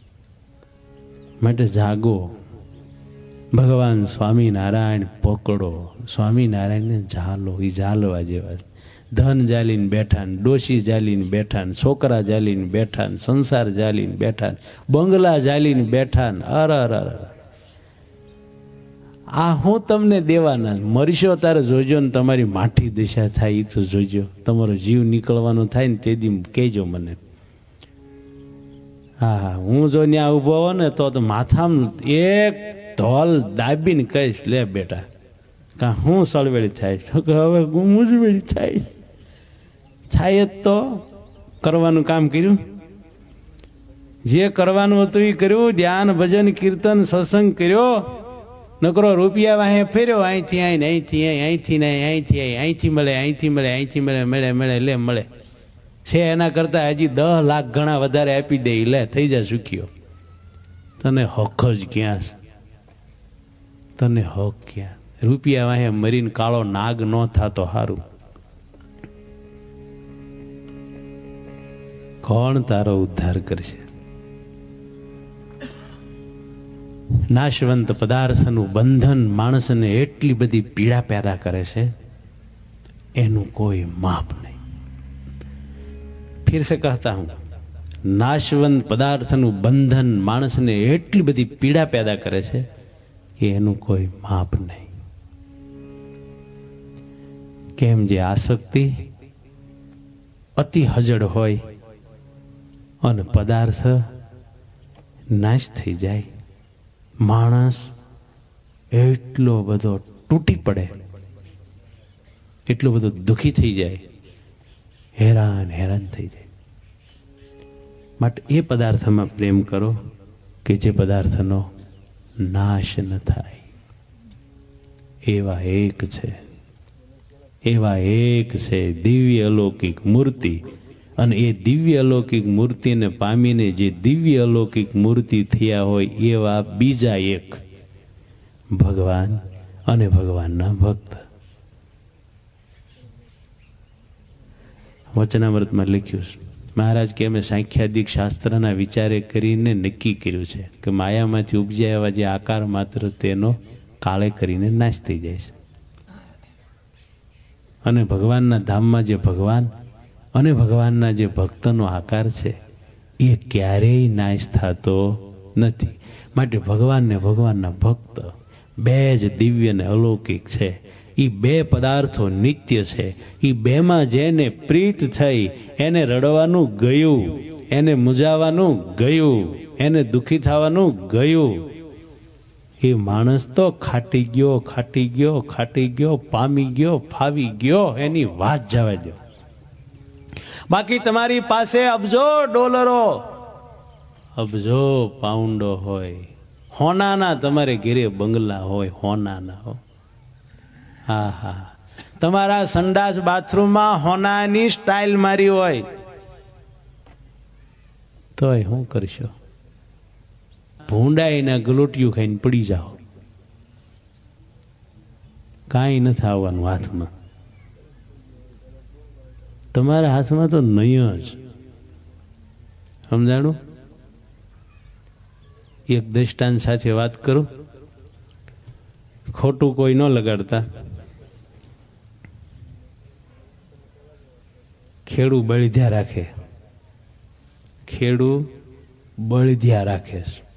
માટે જાગો, ભગવાન સ્વામિનારાયણ પકડો, સ્વામિનારાયણને ઝાલો. એ ઝાલવા જેવા છે. ધન જાલીને બેઠા ને, ડોશી જાલીને બેઠા ને, છોકરા જાલીને બેઠા ને, સંસાર જાલીને બેઠા ને, બંગલા જાલીને બેઠા ને, અર અર અર આ હું તમને દેવાના. મરશો ત્યારે જોજો ને તમારી માઠી દિશા થાય એ તો જોજો. તમારો જીવ નીકળવાનો થાય ને તે દી કહેજો મને. હા હા, હું જો ત્યાં ઉભો હો ને તો માથામાં એક ધોલ દાબીને કહીશ, લે બેટા, કા હું સળવેળી થાય તો કે હવે મૂંઝવેળી થાય. થાય જ તો કરવાનું કામ કર્યું, જે કરવાનું હતું એ કર્યું, ધ્યાન ભજન કીર્તન સત્સંગ કર્યો, નકરો રૂપિયા વાહે ફેર્યો, અહીંથી અહીં, અહીંથી અહીં, અહીંથી નહીં, અહીંથી અહીં, અહીંથી મળે, અહીંથી મળે, અહીંથી મળે, મળે મળે લે મળે છે. એના કરતા હજી દસ લાખ ગણા વધારે આપી દે, લે થઈ જાય સુખીઓ. તને હક જ ક્યાં છે? તને હક ક્યાં? રૂપિયા વાહે મરીને કાળો નાગ ન થાતો હારું. કોણ તારો ઉદ્ધાર કરશે? નાશવંત પદાર્થનું બંધન માણસને એટલી બધી પીડા પેદા કરે છે, એનું કોઈ માપ નહીં. ફિર સે કહેતા હું, નાશવંત પદાર્થનું બંધન માણસને એટલી બધી પીડા પેદા કરે છે કે એનું કોઈ માપ નહીં. કેમ? જે આસક્તિ અતિ હજડ હોય અને પદાર્થ નાશ થઈ જાય, માણસ એટલો બધો તૂટી પડે, એટલો બધો દુઃખી થઈ જાય, હેરાન હેરાન થઈ જાય. માટે એ પદાર્થમાં પ્રેમ કરો કે જે પદાર્થનો નાશ ન થાય. એવા એક છે, એવા એક છે દિવ્ય અલૌકિક મૂર્તિ. અને એ દિવ્ય અલૌકિક મૂર્તિને પામીને જે દિવ્ય અલૌકિક મૂર્તિ થયા હોય એવા બીજા એક ભગવાન અને ભગવાનના ભક્ત. વચનામૃતમાં લખ્યું છે, મહારાજ કે અમે સાંખ્યાદિક શાસ્ત્રના વિચારે કરીને નક્કી કર્યું છે કે માયામાંથી ઉપજ્યા એવા જે આકાર માત્ર તેનો કાળે કરીને નાશ થઈ જાય છે, અને ભગવાનના ધામમાં જે ભગવાન અને ભગવાનના જે ભક્તનો આકાર છે એ ક્યારેય નાશ થતો નથી. માટે ભગવાન ને ભગવાનના ભક્ત બે જ દિવ્ય ને અલૌકિક છે. એ બે પદાર્થો નિત્ય છે. એ બેમાં જેને પ્રીત થઈ એને રડવાનું ગયું, એને મૂંઝાવાનું ગયું, એને દુઃખી થવાનું ગયું. એ માણસ તો ખાટી ગયો, ખાટી ગયો, ખાટી ગયો, પામી ગયો, ફાવી ગયો, એની વાત જવા દો. બાકી તમારી પાસે અબજો ડોલરો, અબજો પાઉન્ડો હોય, હોનાના તમારે ઘેરે બંગલા હોય, હોનાના હો. હા હા, તમારા સંડાસ બાથરૂમમાં હોનાની સ્ટાઇલ મારી હોય તોય શું કરશો? ભૂંડાઈના ગલોટિયું ખાઈને પડી જાઓ, કાંઈ નથી આવવાનું હાથમાં. તમારા હાથમાં તો નહીં જ. સમજાણું? એક દ્રષ્ટાંત સાથે વાત કરું, ખોટું કોઈ ન લગાડતા. ખેડૂ બળધ્યા રાખે, ખેડૂ બળધ્યા રાખે,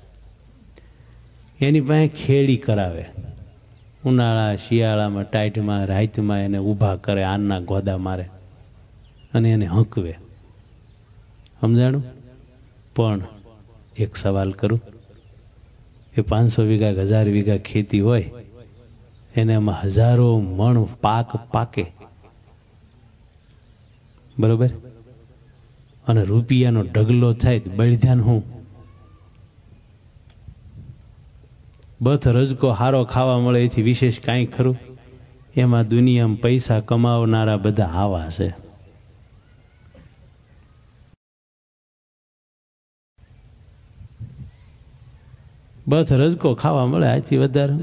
એની પાસે ખેડી કરાવે. ઉનાળા શિયાળામાં ટાઈટમાં રાતમાં એને ઊભા કરે, આનના ગોદા મારે અને એને હંકવે. સમજાણું? પણ એક સવાલ કરું, એ પાંચસો વીઘા હજાર વીઘા ખેતી હોય, એને એમાં હજારો મણ પાક પાકે, બરોબર, અને રૂપિયાનો ઢગલો થાય, બળધ્યાન હું બથ રજકો હારો ખાવા મળે એથી વિશેષ કાંઈ ખરું? એમાં દુનિયામાં પૈસા કમાવનારા બધા આવા છે. બથ રજકો ખાવા મળે આથી વધારે,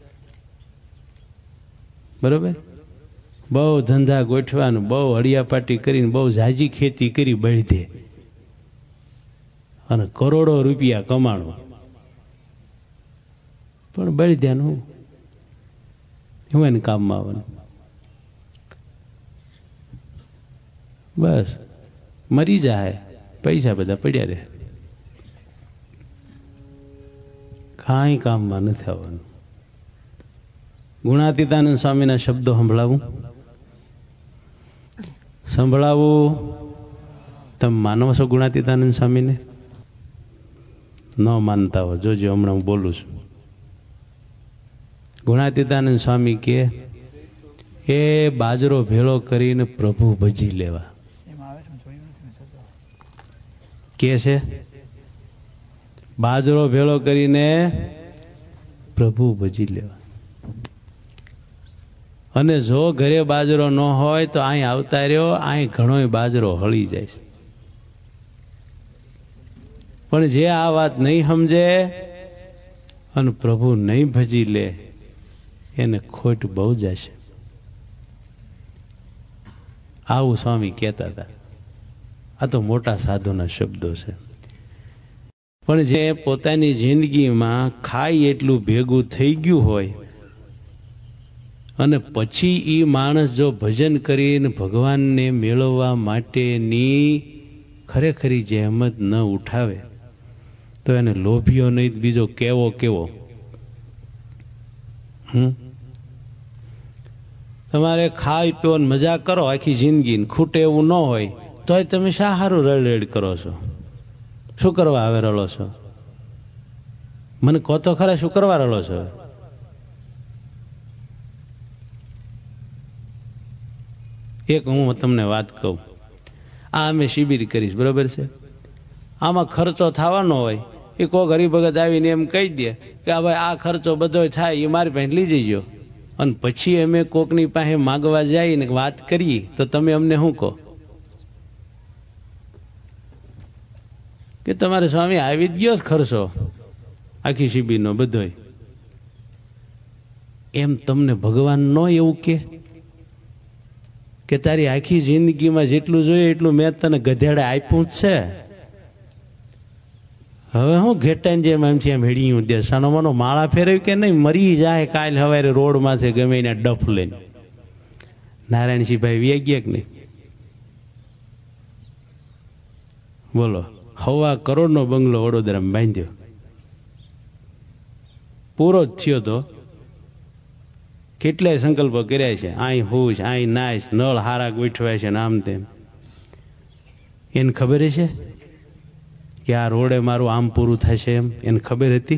બરોબર. બહુ ધંધા ગોઠવાનું, બહુ હળિયાપાટી કરીને બહુ ઝાજી ખેતી કરી બળધે અને કરોડો રૂપિયા કમાણવા, પણ બળધ્યાનું હું એને કામમાં આવવાનું. બસ મરી જાય, પૈસા બધા પડ્યા રહે, કાંઈ કામમાં નથી આવવાનું. ગુણાતીતાનંદ સ્વામીના શબ્દો સંભળાવું સંભળાવું તમે માનો છો ગુણાતીતાનંદ સ્વામીને? ન માનતા હો, જોજો હમણાં હું બોલું છું. ગુણાતીતાનંદ સ્વામી કે એ બાજરો ભેળો કરીને પ્રભુ ભજી લેવા કે છે. બાજરો ભેળો કરીને પ્રભુ ભજી લેવા. અને જો ઘરે બાજરો ન હોય તો અહીં આવતા રહ્યો, અહીં ઘણો બાજરો હળી જાય છે. પણ જે આ વાત નહીં સમજે અને પ્રભુ નહીં ભજી લે એને ખોટ બહુ જશે. આવું સ્વામી કહેતા હતા. આ તો મોટા સાધુના શબ્દો છે. પણ જે પોતાની જિંદગીમાં ખાય એટલું ભેગું થઈ ગયું હોય અને પછી એ માણસ જો ભજન કરીને ભગવાનને મેળવવા માટેની ખરેખરી જહેમત ન ઉઠાવે તો એને લોભીઓ નહીં, બીજો કેવો કેવો. હમ તમારે ખાઈ પીવો મજા કરો આખી જિંદગી, ખૂટે એવું ન હોય તોય તમે શા હારું રડ રડ કરો છો? શું કરવા હવે રડો છો? મને કહો તો ખરા, શું કરવા રડો છો? એક હું તમને વાત કહું, આ અમે શિબિર કરીશ, બરોબર છે? આમાં ખર્ચો થવાનો હોય, એ કોઈ ગરીબ ભગત આવીને એમ કહી દે કે આ ભાઈ આ ખર્ચો બધો થાય એ મારી પાસે લઈ જઈજો, અને પછી અમે કોકની પાસે માગવા જઈએ ને વાત કરીએ તો તમે અમને શું કહો કે તમારે સ્વામી આવી જ ગયો ખર્ચો આખી શિબિરનો બધો. એમ તમને ભગવાન નો એવું કે કે તારી આખી જિંદગીમાં જેટલું જોઈએ એટલું મેં તને ગધેડા આપ્યું જ છે, હવે હું ઘેટાઈને જેમ એમ છે એમ હેડિયું દે. સાનો માનો માળા ફેરવ્યું કે નહીં, મરી જાય કાલ સવારે રોડમાં છે ગમે એને ડફ લઈને. નારાયણસિંહભાઈ વ્યા ગયા કે નહીં? બોલો, હવા કરોડનો બંગલો વડોદરામાં બાંધ્યો, પૂરો જ થયો તો કેટલાય સંકલ્પો કર્યા છે, અહીં હુશ, અહીં નાશ, નળ હારા ગોઠવાય છે ને આમ તેમ. એને ખબર છે કે આ રોડે મારું આમ પૂરું થશે એમ? એને ખબર હતી?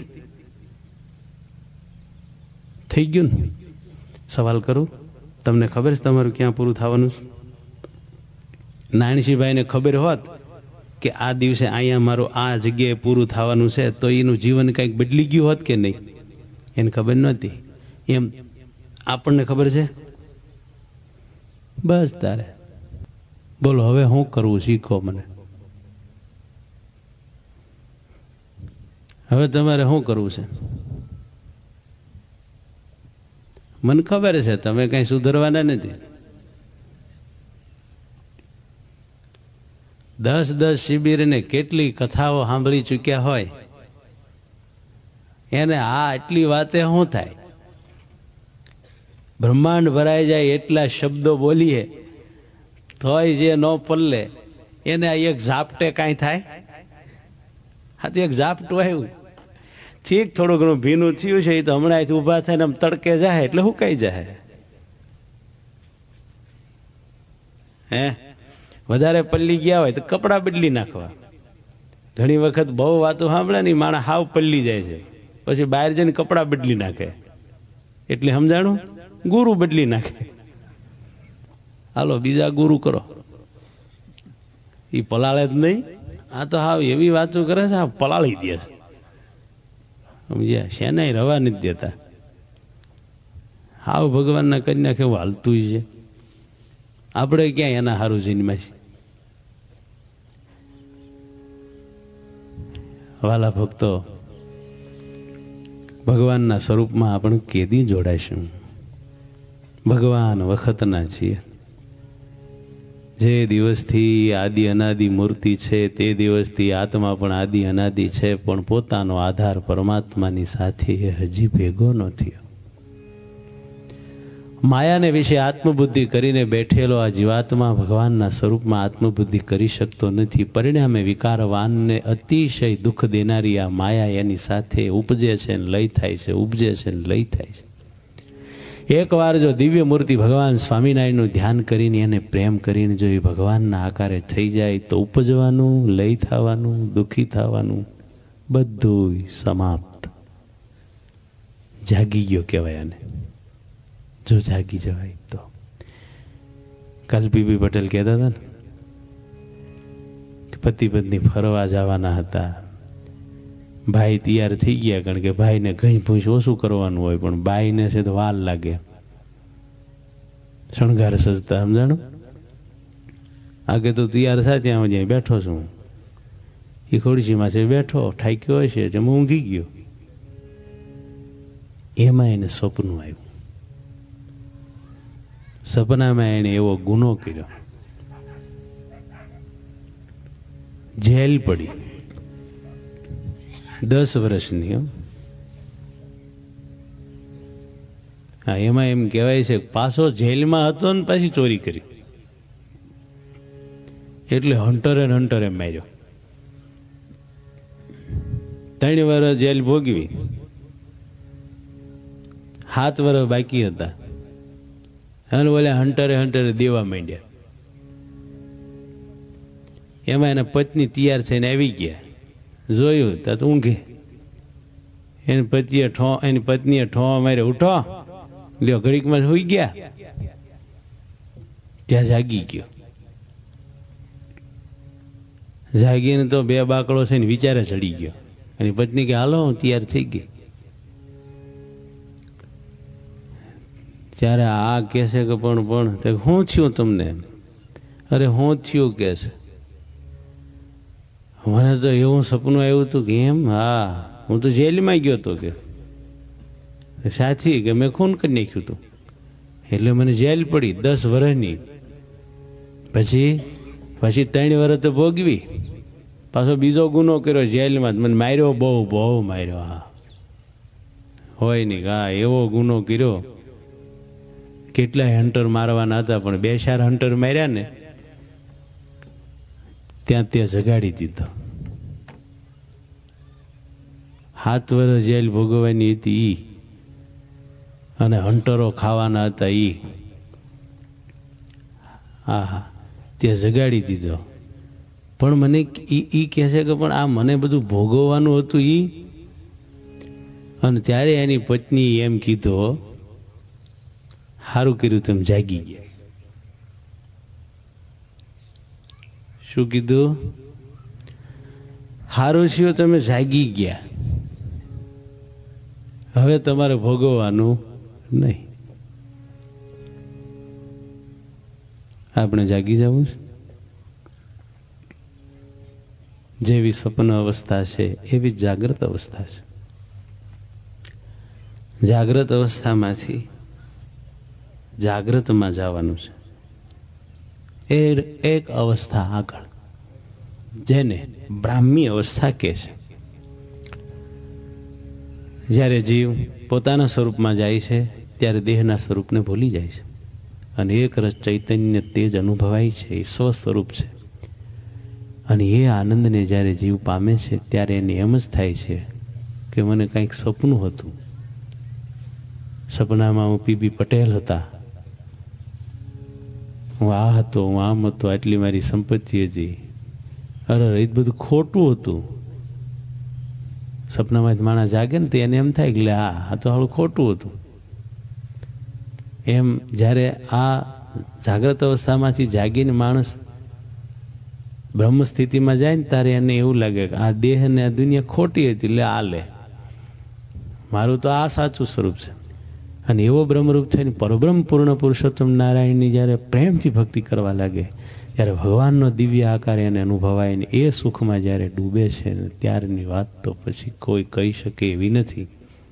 થઈ ગયું ને? સવાલ કરું, તમને ખબર છે તમારું ક્યાં પૂરું થવાનું છે? નારાયણસિંહભાઈને ખબર હોત કે આ દિવસે અહીંયા મારું આ જગ્યાએ પૂરું થવાનું છે તો એનું જીવન કંઈક બદલી ગયું હોત કે નહીં? એને ખબર નહોતી. એમ આપણને ખબર છે? બસ તારે બોલો હવે શું કરવું શીખો મને. હવે તમારે શું કરવું છે? મને ખબર છે તમે કઈ સુધરવાના નથી. દસ દસ શિબિર ને કેટલી કથાઓ સાંભળી ચૂક્યા હોય એને આ આટલી વાતે શું થાય? બ્રહ્માંડ ભરાઈ જાય એટલા શબ્દો બોલીએ તોય જે ન પલ્લે એને એક ઝાપટે કાંઈ થાય? હા, તો એક ઝાપટું આવ્યું, ઠીક થોડું ઘણું ભીનું થયું છે, એ તો હમણાં અહીંથી ઊભા થઈને આમ તડકે જાય એટલે હુકાઈ જાય. હે વધારે પલ્લી ગયા હોય તો કપડાં બદલી નાખવા. ઘણી વખત બહુ વાતો સાંભળે ને માણસ હાવ પલ્લી જાય છે, પછી બહાર જઈને કપડાં બદલી નાખે. એટલે સમજાણું? ગુરુ બદલી નાખે. હાલો બીજા ગુરુ કરો. એ પલાળે જ નહીં. આ તો હાવ એવી વાતો કરે છે, આ પલાળી દે છે. સમજ્યા? શેનાય રવા નથી દેતા. હાવ ભગવાનના કન્યા કેવું હાલતું છે. આપણે ક્યાંય એના હારું જન્મ્યા છે? વાલા ભક્તો, ભગવાનના સ્વરૂપમાં આપણે કેદી જોડાઈશું? ભગવાન વખતના છીએ. જે દિવસથી આદિ અનાદિ મૂર્તિ છે તે દિવસથી આત્મા પણ આદિ અનાદિ છે, પણ પોતાનો આધાર પરમાત્માની સાથે એ હજી ભેગો ન થયો. માયાને વિશે આત્મબુદ્ધિ કરીને બેઠેલો આ જીવાત્મા ભગવાનના સ્વરૂપમાં આત્મબુદ્ધિ કરી શકતો નથી. પરિણામે વિકારવાનને અતિશય દુઃખ દેનારી આ માયા એની સાથે ઉપજે છે ને લય થાય છે, ઉપજે છે ને લય થાય છે. એકવાર જો દિવ્ય મૂર્તિ ભગવાન સ્વામિનારાયણનું ધ્યાન કરીને એને પ્રેમ કરીને જો એ ભગવાનના આકારે થઈ જાય તો ઉપજવાનું, લય થવાનું, દુઃખી થવાનું બધું સમાપ્ત. જાગી ગયો કહેવાય આને. જો જાગી જવાય તો. કાલ પીબી પટેલ કહેતા હતા ને કે પતિ પત્ની ફરવા જવાના હતા. ભાઈ તૈયાર થઈ ગયા, કારણ કે ભાઈને ઘઈ ભૂંસ ઓછું કરવાનું હોય, પણ બાઈને છે તો વાર લાગે શણગાર સજતા. સમજાણું? આગે તો તૈયાર થાય ત્યાં જ્યાં બેઠો છું, એ ખુરશીમાં છે બેઠો, ઠાક્યો હશે છે ઊંઘી ગયો. એમાં એને સપનું આવ્યું. સપનામાં એને એવો ગુનો કર્યો, જેલ પડી દસ વર્ષની. હા, એમાં એમ કહેવાય છે પાછો જેલમાં હતો ને પાછી ચોરી કરી, એટલે હન્ટરે હન્ટરે માર્યો. ત્રણ વર્ષ જેલ ભોગવી, સાત વર્ષ બાકી હતા અને બોલે હન્ટરે હન્ટરે દેવા માંડ્યા. એમાં એના પત્ની તૈયાર થઈને આવી ગયા. જોયું તો ઊંઘે. એની પતિએ ઠો એની પત્નીએ ઠો મારે ઉઠો, લ્યો ઘડીકમાં સુઈ ગયા. ત્યાં જાગી ગયો. જાગીને તો બે બાકડો છે ને વિચારે ચડી ગયો. એની પત્ની કે હાલો હું તૈયાર થઈ ગઈ. ત્યારે આ કે છે કે પણ પણ શું થયું તમને? અરે હું થયું કે છે, મને તો એવું સપનું આવ્યું હતું કે એમ, હા હું તો જેલમાં ગયો હતો કે સાથી કે મેં ખૂન કરી નાખ્યું હતું, એટલે મને જેલ પડી દસ વર્ષની. પછી પછી ત્રણ વર્ષ તો ભોગવી, પાછો બીજો ગુનો કર્યો જેલમાં, મને માર્યો, બહુ બહુ માર્યો. હા હોય નહીં, હા એવો ગુનો કર્યો. કેટલાય હન્ટર મારવાના હતા, પણ બે ચાર હન્ટર માર્યા ને ત્યાં ત્યાં જગાડી દીધો. સાત વર્ષ જેલ ભોગવવાની હતી ઈ, અને હન્ટરો ખાવાના હતા ઈ. હા હા, ત્યાં જગાડી દીધો. પણ મને ઈ કહે છે કે પણ આ મને બધું ભોગવવાનું હતું ઈ. અને ત્યારે એની પત્ની એમ કીધો, સારું કર્યું તમે જાગી ગયા. શું કીધું? સારું થયું તમે જાગી ગયા, હવે તમારે ભોગવવાનું નહીં. આપણે જાગી જવું છે. જેવી સ્વપ્ન અવસ્થા છે એવી જાગ્રત અવસ્થા છે. જાગ્રત અવસ્થામાંથી જાગ્રતમાં જવાનું છે. એ એક અવસ્થા આગળ જેને બ્રાહ્મી અવસ્થા કહે છે. જ્યારે જીવ પોતાના સ્વરૂપમાં જાય છે ત્યારે દેહના સ્વરૂપને ભૂલી જાય છે અને એક રસ ચૈતન્ય તેજ અનુભવાય છે, એ સ્વ સ્વરૂપ છે. અને એ આનંદને જ્યારે જીવ પામે છે ત્યારે એને એમ જ થાય છે કે મને કંઈક સપનું હતું, સપનામાં હું પીબી પટેલ હતા, હું આ હતો, હું આમ હતો, આટલી મારી સંપત્તિ હતી. અરે એ બધું ખોટું હતું. સપનામાં માણસ જાગે ને તો એને એમ થાય કે હા આ તો હાલું ખોટું હતું. એમ જ્યારે આ જાગ્રત અવસ્થામાંથી જાગીને માણસ બ્રહ્મ સ્થિતિમાં જાય ને ત્યારે એને એવું લાગે કે આ દેહ ને આ દુનિયા ખોટી હતી, એટલે આ લે, મારું તો આ સાચું સ્વરૂપ છે. અને એવો બ્રહ્મરૂપ થઈને પરબ્રહ્મ પૂર્ણ પુરુષોત્તમ નારાયણની જ્યારે પ્રેમથી ભક્તિ કરવા લાગે, ત્યારે ભગવાનનો દિવ્ય આકાર એને અનુભવાય ને એ સુખમાં જ્યારે ડૂબે છે ને ત્યારની વાત તો પછી કોઈ કહી શકે એવી નથી.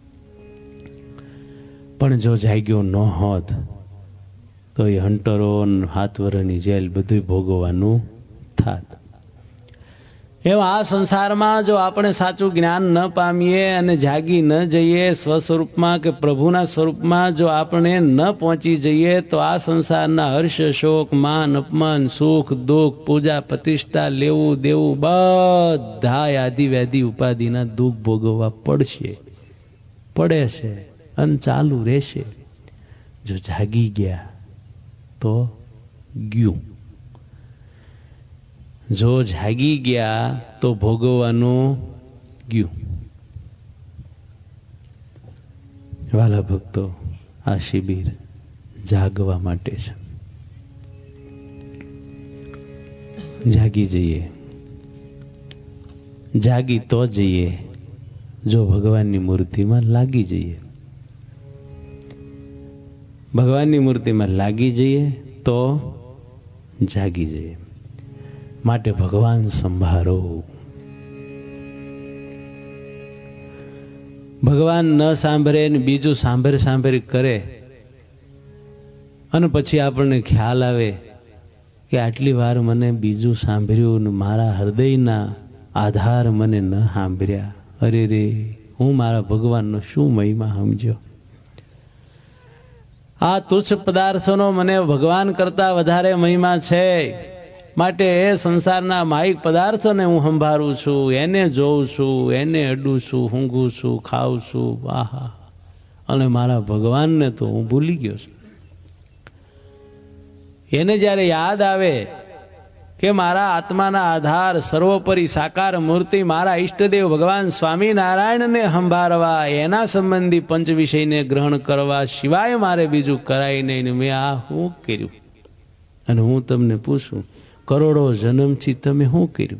પણ જો જાગ્યો ન હોત તો એ હંટરો હાથ વરની જેલ બધું ભોગવવાનું થાત. એવા આ સંસારમાં જો આપણે સાચું જ્ઞાન ન પામીએ અને જાગી ન જઈએ સ્વસ્વરૂપમાં કે પ્રભુના સ્વરૂપમાં જો આપણે ન પહોંચી જઈએ તો આ સંસારના હર્ષ શોક માન અપમાન સુખ દુઃખ પૂજા પ્રતિષ્ઠા લેવું દેવું બધા આદિ વ્યાધિ ઉપાધિના દુઃખ ભોગવવા પડશે, પડે છે અને ચાલુ રહેશે. જો જાગી ગયા તો ગયું, જો જાગી ગયા તો ભોગવવાનું ગયું. વાલા ભક્તો, આ શિબિર જાગવા માટે છે. જાગી જઈએ, જાગી તો જઈએ જો ભગવાનની મૂર્તિમાં લાગી જઈએ. ભગવાનની મૂર્તિમાં લાગી જઈએ તો જાગી જઈએ. માટે ભગવાન સંભાળો. ભગવાન ન સાંભળે ને બીજું સાંભળ સાંભળ કરે અને પછી આપણને ખ્યાલ આવે કે આટલી વાર મને બીજું સાંભળ્યું ને મારા હૃદયના આધાર મને ન સાંભળ્યા. અરે રે, હું મારા ભગવાનનો શું મહિમા સમજ્યો. આ તુચ્છ પદાર્થોનો મને ભગવાન કરતા વધારે મહિમા છે. માટે એ સંસારના માયિક પદાર્થોને હું સંભાળું છું, એને જોઉં છું, એને અડું છું, ઊંઘું છું, ખાઉં છું. આહા, અને મારા ભગવાનને તો હું ભૂલી ગયો છું. એને જ્યારે યાદ આવે કે મારા આત્માના આધાર સર્વોપરી સાકાર મૂર્તિ મારા ઈષ્ટદેવ ભગવાન સ્વામિનારાયણને સંભાળવા, એના સંબંધી પંચ વિષયને ગ્રહણ કરવા સિવાય મારે બીજું કરાય નહીં, મેં આ શું કર્યું. અને હું તમને પૂછું, કરોડો જન્મથી તમે શું કર્યું?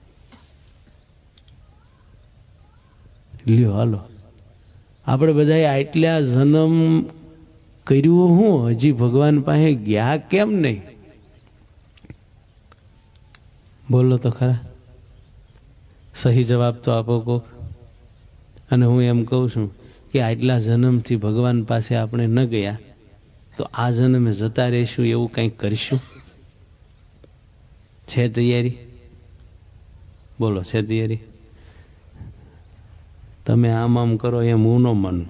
લ્યો હાલો, આપણે બધા આટલા જન્મ કર્યું હું, હજી ભગવાન પાસે ગયા કેમ નહીં? બોલો તો ખરા, સહી જવાબ તો આપો કોક. અને હું એમ કહું છું કે આટલા જન્મથી ભગવાન પાસે આપણે ન ગયા તો આ જન્મે જતા રહીશું એવું કંઈક કરીશું? છે તૈયારી? બોલો, છે તૈયારી? તમે આમ આમ કરો એમ હું ન માનું.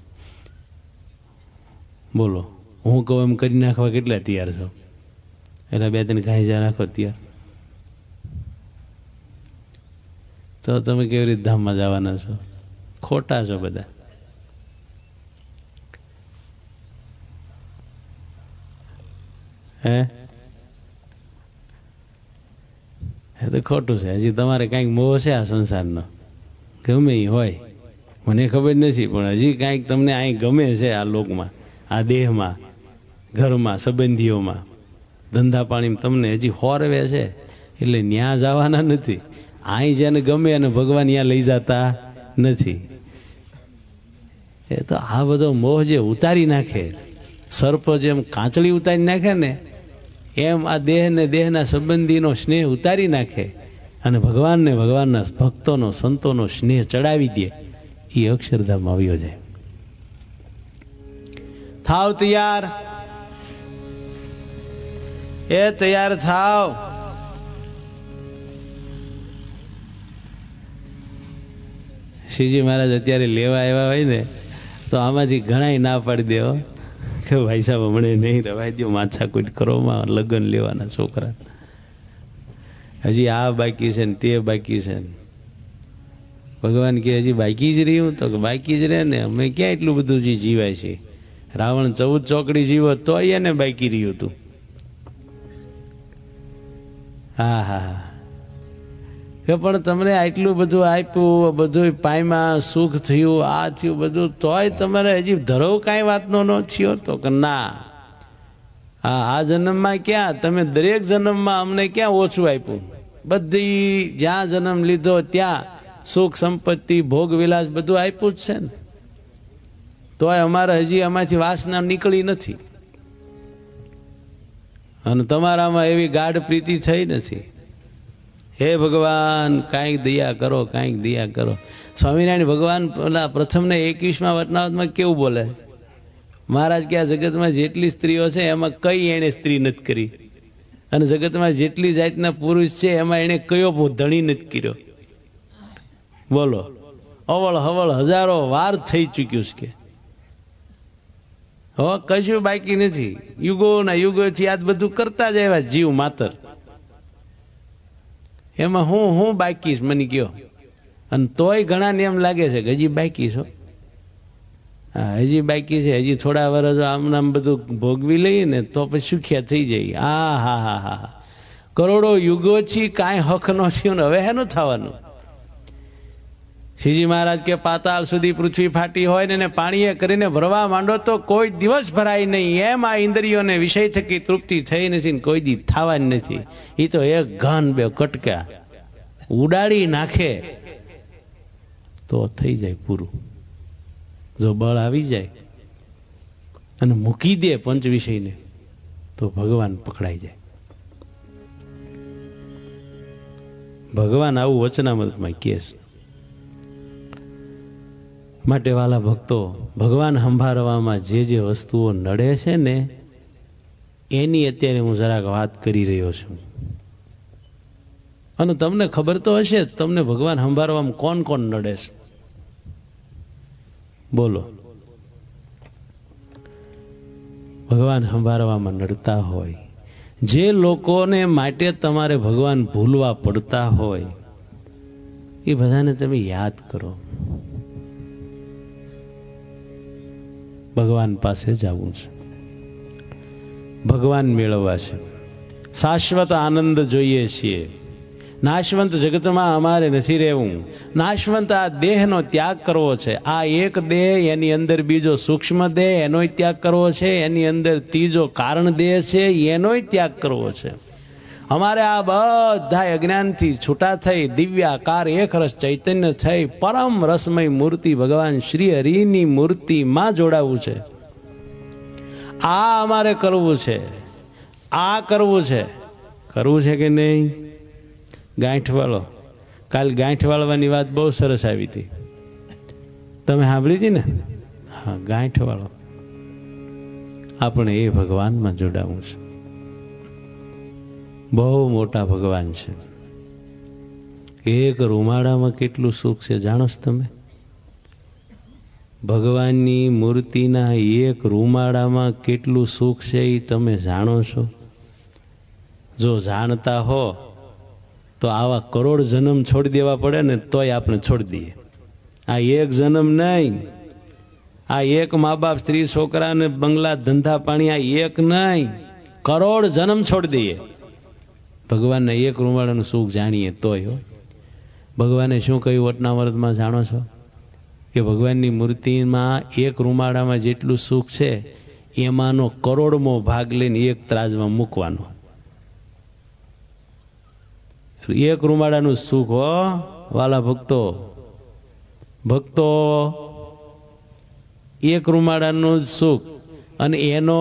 બોલો, હું કહું એમ કરી નાખવા કેટલા તૈયાર છો? એટલે બે ત્રણ ખાઈ જા નાખો તૈયાર. તો તમે કેવી રીતે ધામમાં જવાના છો? ખોટા છો બધા. હે એ તો ખોટું છે. હજી તમારે કાંઈક મોહ છે આ સંસારનો, ગમે એ હોય, મને ખબર નથી, પણ હજી કાંઈક તમને અહીં ગમે છે આ લોકમાં, આ દેહમાં, ઘરમાં, સંબંધીઓમાં, ધંધા પાણીમાં તમને હજી હોરવે છે. એટલે ન્યા જવાના નથી. અહીં જેને ગમે અને ભગવાન ત્યાં લઈ જતા નથી. એ તો આ બધો મોહ જે ઉતારી નાખે, સર્પ જેમ કાંચળી ઉતારી નાખે ને એમ આ દેહ ને દેહના સંબંધીનો સ્નેહ ઉતારી નાખે અને ભગવાનને ભગવાનના ભક્તોનો સંતોનો સ્નેહ ચડાવી દે, એ અક્ષરધામ આવ્યો જાય. થાવ તૈયાર, એ તૈયાર થાવ. શ્રીજી મહારાજ અત્યારે લેવા આવ્યા હોય ને તો આમાંથી ઘણા ના પાડી દેવો કે ભાઈ સાહેબ હમણાં નહીં રવાય દો, માછા કોઈ કરોમાં લગ્ન લેવાના છોકરા, હજી આ બાકી છે ને તે બાકી છે. ભગવાન કે હજી બાકી જ રહ્યું, તો બાકી જ રહે ને, અમે ક્યાં એટલું બધું જે જીવાય છે. રાવણ ચૌદ ચોકડી જીવો તો એને બાકી રહ્યું હતું. હા હા કે પણ તમને આટલું બધું આપ્યું, બધું પાયમાં સુખ થયું, આ થયું બધું, તોય તમારે હજી ધરો કાંઈ વાતનો ન થયો? તો કે ના, હા આ જન્મમાં ક્યાં, તમે દરેક જન્મમાં અમને ક્યાં ઓછું આપ્યું. બધી જ્યાં જન્મ લીધો ત્યાં સુખ સંપત્તિ ભોગ વિલાસ બધું આપ્યું જ છે ને, તોય અમારે હજી આમાંથી વાસના નીકળી નથી અને તમારામાં એવી ગાઢ પ્રીતિ થઈ નથી. હે ભગવાન કાંઈક દયા કરો, કાંઈક દયા કરો. સ્વામિનારાયણ ભગવાન પેલા પ્રથમ ને એકવીસમાં વટનાવતમાં કેવું બોલે, મહારાજ કે આ જગતમાં જેટલી સ્ત્રીઓ છે એમાં કઈ એને સ્ત્રી નથી કરી, અને જગતમાં જેટલી જાતના પુરુષ છે એમાં એને કયો ધણી નથી કર્યો. બોલો, અવળ હવળ હજારો વાર થઈ ચૂક્યું છે કે હવે કશું બાકી નથી. યુગો ના યુગોથી આ બધું કરતા જ આવ્યા જીવ માતર, એમાં હું હું બાકી મને કયો. અને તોય ઘણા ને એમ લાગે છે કે હજી બાકી છો. હા હજી બાકી છે, હજી થોડા વર્ષ આમ નામ બધું ભોગવી લઈએ ને તો પછી સુખ્યા થઈ જાય. હા હા હા હા કરોડો યુગોથી કાંઈ હક નો થયો ને હવે હેનું થવાનું. શ્રીજી મહારાજ કે પાતાળ સુધી પૃથ્વી ફાટી હોય ને પાણીએ કરીને ભરવા માંડો તો કોઈ દિવસ ભરાય નહીં. એમ આ ઇન્દ્રિયોને વિષય થકી તૃપ્તિ થઈ નથી, કોઈ દી થવાની નથી. એ તો એક ઘન બે કટકા ઉડાડી નાખે તો થઈ જાય પૂરું. જો બળ આવી જાય અને મૂકી દે પંચ વિષયને તો ભગવાન પકડાઈ જાય. ભગવાન આવું વચનામૃતમાં કહે છે. માટે વાલા ભક્તો, ભગવાન સંભાળવામાં જે જે વસ્તુઓ નડે છે ને એની અત્યારે હું જરાક વાત કરી રહ્યો છું. અને તમને ખબર તો હશે તમને ભગવાન સંભાળવામાં કોણ કોણ નડે છે. બોલો, ભગવાન સંભાળવામાં નડતા હોય જે લોકોને માટે તમારે ભગવાન ભૂલવા પડતા હોય એ બધાને તમે યાદ કરો. ભગવાન પાસે જવું છે, ભગવાન મેળવવા છે, શાશ્વત આનંદ જોઈએ છીએ. નાશવંત જગતમાં અમારે નથી રહેવું. નાશવંત આ દેહનો ત્યાગ કરવો છે. આ એક દેહ, એની અંદર બીજો સૂક્ષ્મ દેહ, એનો ત્યાગ કરવો છે. એની અંદર ત્રીજો કારણ દેહ છે, એનો ત્યાગ કરવો છે. અમારે આ બધા અજ્ઞાનથી છૂટા થઈ દિવ્યાકાર એક રસ ચૈતન્ય થઈ પરમ રસમય મૂર્તિ ભગવાન શ્રી હરિની મૂર્તિમાં જોડાવું છે. આ અમારે કરવું છે. આ કરવું છે. કરવું છે કે નહીં? ગાંઠ વાળો, કાલ ગાંઠ વાળવાની વાત બહુ સરસ આવી હતી, તમે સાંભળી હતી ને? હા, ગાંઠ વાળો. આપણે એ ભગવાનમાં જોડાવું છે. બહુ મોટા ભગવાન છે. એક રૂમાડામાં કેટલું સુખ છે જાણો છો તમે? ભગવાનની મૂર્તિના એક રૂમાડામાં કેટલું સુખ છે એ તમે જાણો છો? જો જાણતા હો તો આવા કરોડ જન્મ છોડી દેવા પડે ને તોય આપણે છોડી દઈએ. આ એક જન્મ નહીં, આ એક મા બાપ સ્ત્રી છોકરાને બંગલા ધંધા પાણી, આ એક નહીં, કરોડ જન્મ છોડી દઈએ ભગવાનના એક રૂમાડાનું સુખ જાણીએ તોય. ભગવાને શું કહ્યું વટનામૃતમાં જાણો છો? કે ભગવાનની મૂર્તિમાં એક રૂમાડામાં જેટલું સુખ છે એમાંનો કરોડમો ભાગ લઈને એક ત્રાજમાં મૂકવાનો. એક રૂમાડાનું સુખ હો વાલા ભક્તો, ભક્તો એક રૂમાડાનું સુખ અને એનો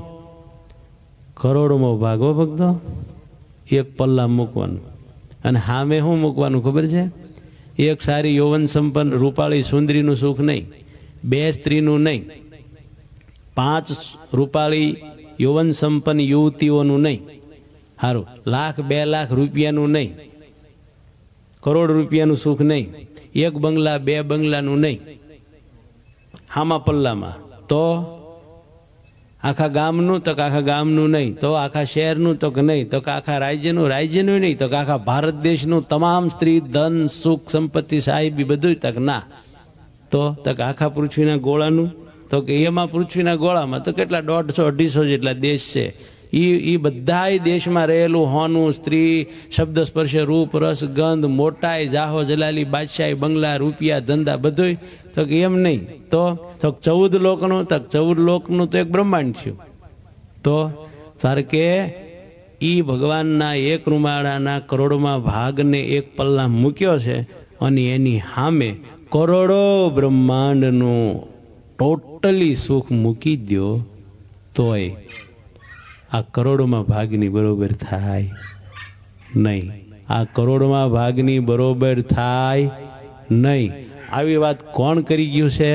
કરોડમો ભાગ હો ભક્તો એક પલ્લા મૂકવાનું. અને સામે શું મૂકવાનું ખબર છે? એક સારી યૌવન સંપન્ન રૂપાળી સુંદરીનું સુખ નહીં, બે સ્ત્રીનું નહીં, પાંચ રૂપાળી યૌવન સંપન્ન યુવતીઓનું નહીં, સારું લાખ બે લાખ રૂપિયાનું નહીં, કરોડ રૂપિયાનું સુખ નહીં, એક બંગલા બે બંગલાનું નહીં, હામા પલ્લામાં. તો આખા ગામનું તો આખા ગામનું નહીં, તો આખા શહેરનું તો કે નહીં, તો આખા રાજ્યનું રાજ્યનું નહીં, તો આખા ભારત દેશનું તમામ સ્ત્રી ધન સુખ સંપત્તિ સાહેબી બધું તક ના, તો તક આખા પૃથ્વીના ગોળાનું, તો કે એમાં પૃથ્વીના ગોળામાં તો કેટલા દોઢસો અઢીસો જેટલા દેશ છે. ઈ ઈ બધાય દેશમાં રહેલું હોનું સ્ત્રી શબ્દ સ્પર્શ રૂપ રસ ગંધ મોટાઈ જાહો જલાલી બાદશાહી બંગલા રૂપિયા ધંધા બધું, તો કે એમ નહીં, તો તો ચૌદ લોકનું, તો ચૌદ લોકનું તો એક બ્રહ્માંડ થયું. તો તાર કે ઈ ભગવાનના એક રૂમાળાના કરોડમાં ભાગને એક પલ્લા મૂક્યો છે અને એની સામે કરોડો બ્રહ્માંડનું ટોટલી સુખ મૂકી દો તોય આ કરોડોમાં ભાગની બરોબર થાય નહીં. આ કરોડમાં ભાગની બરોબર થાય નહીં. આવી વાત કોણ કરી ગયું છે?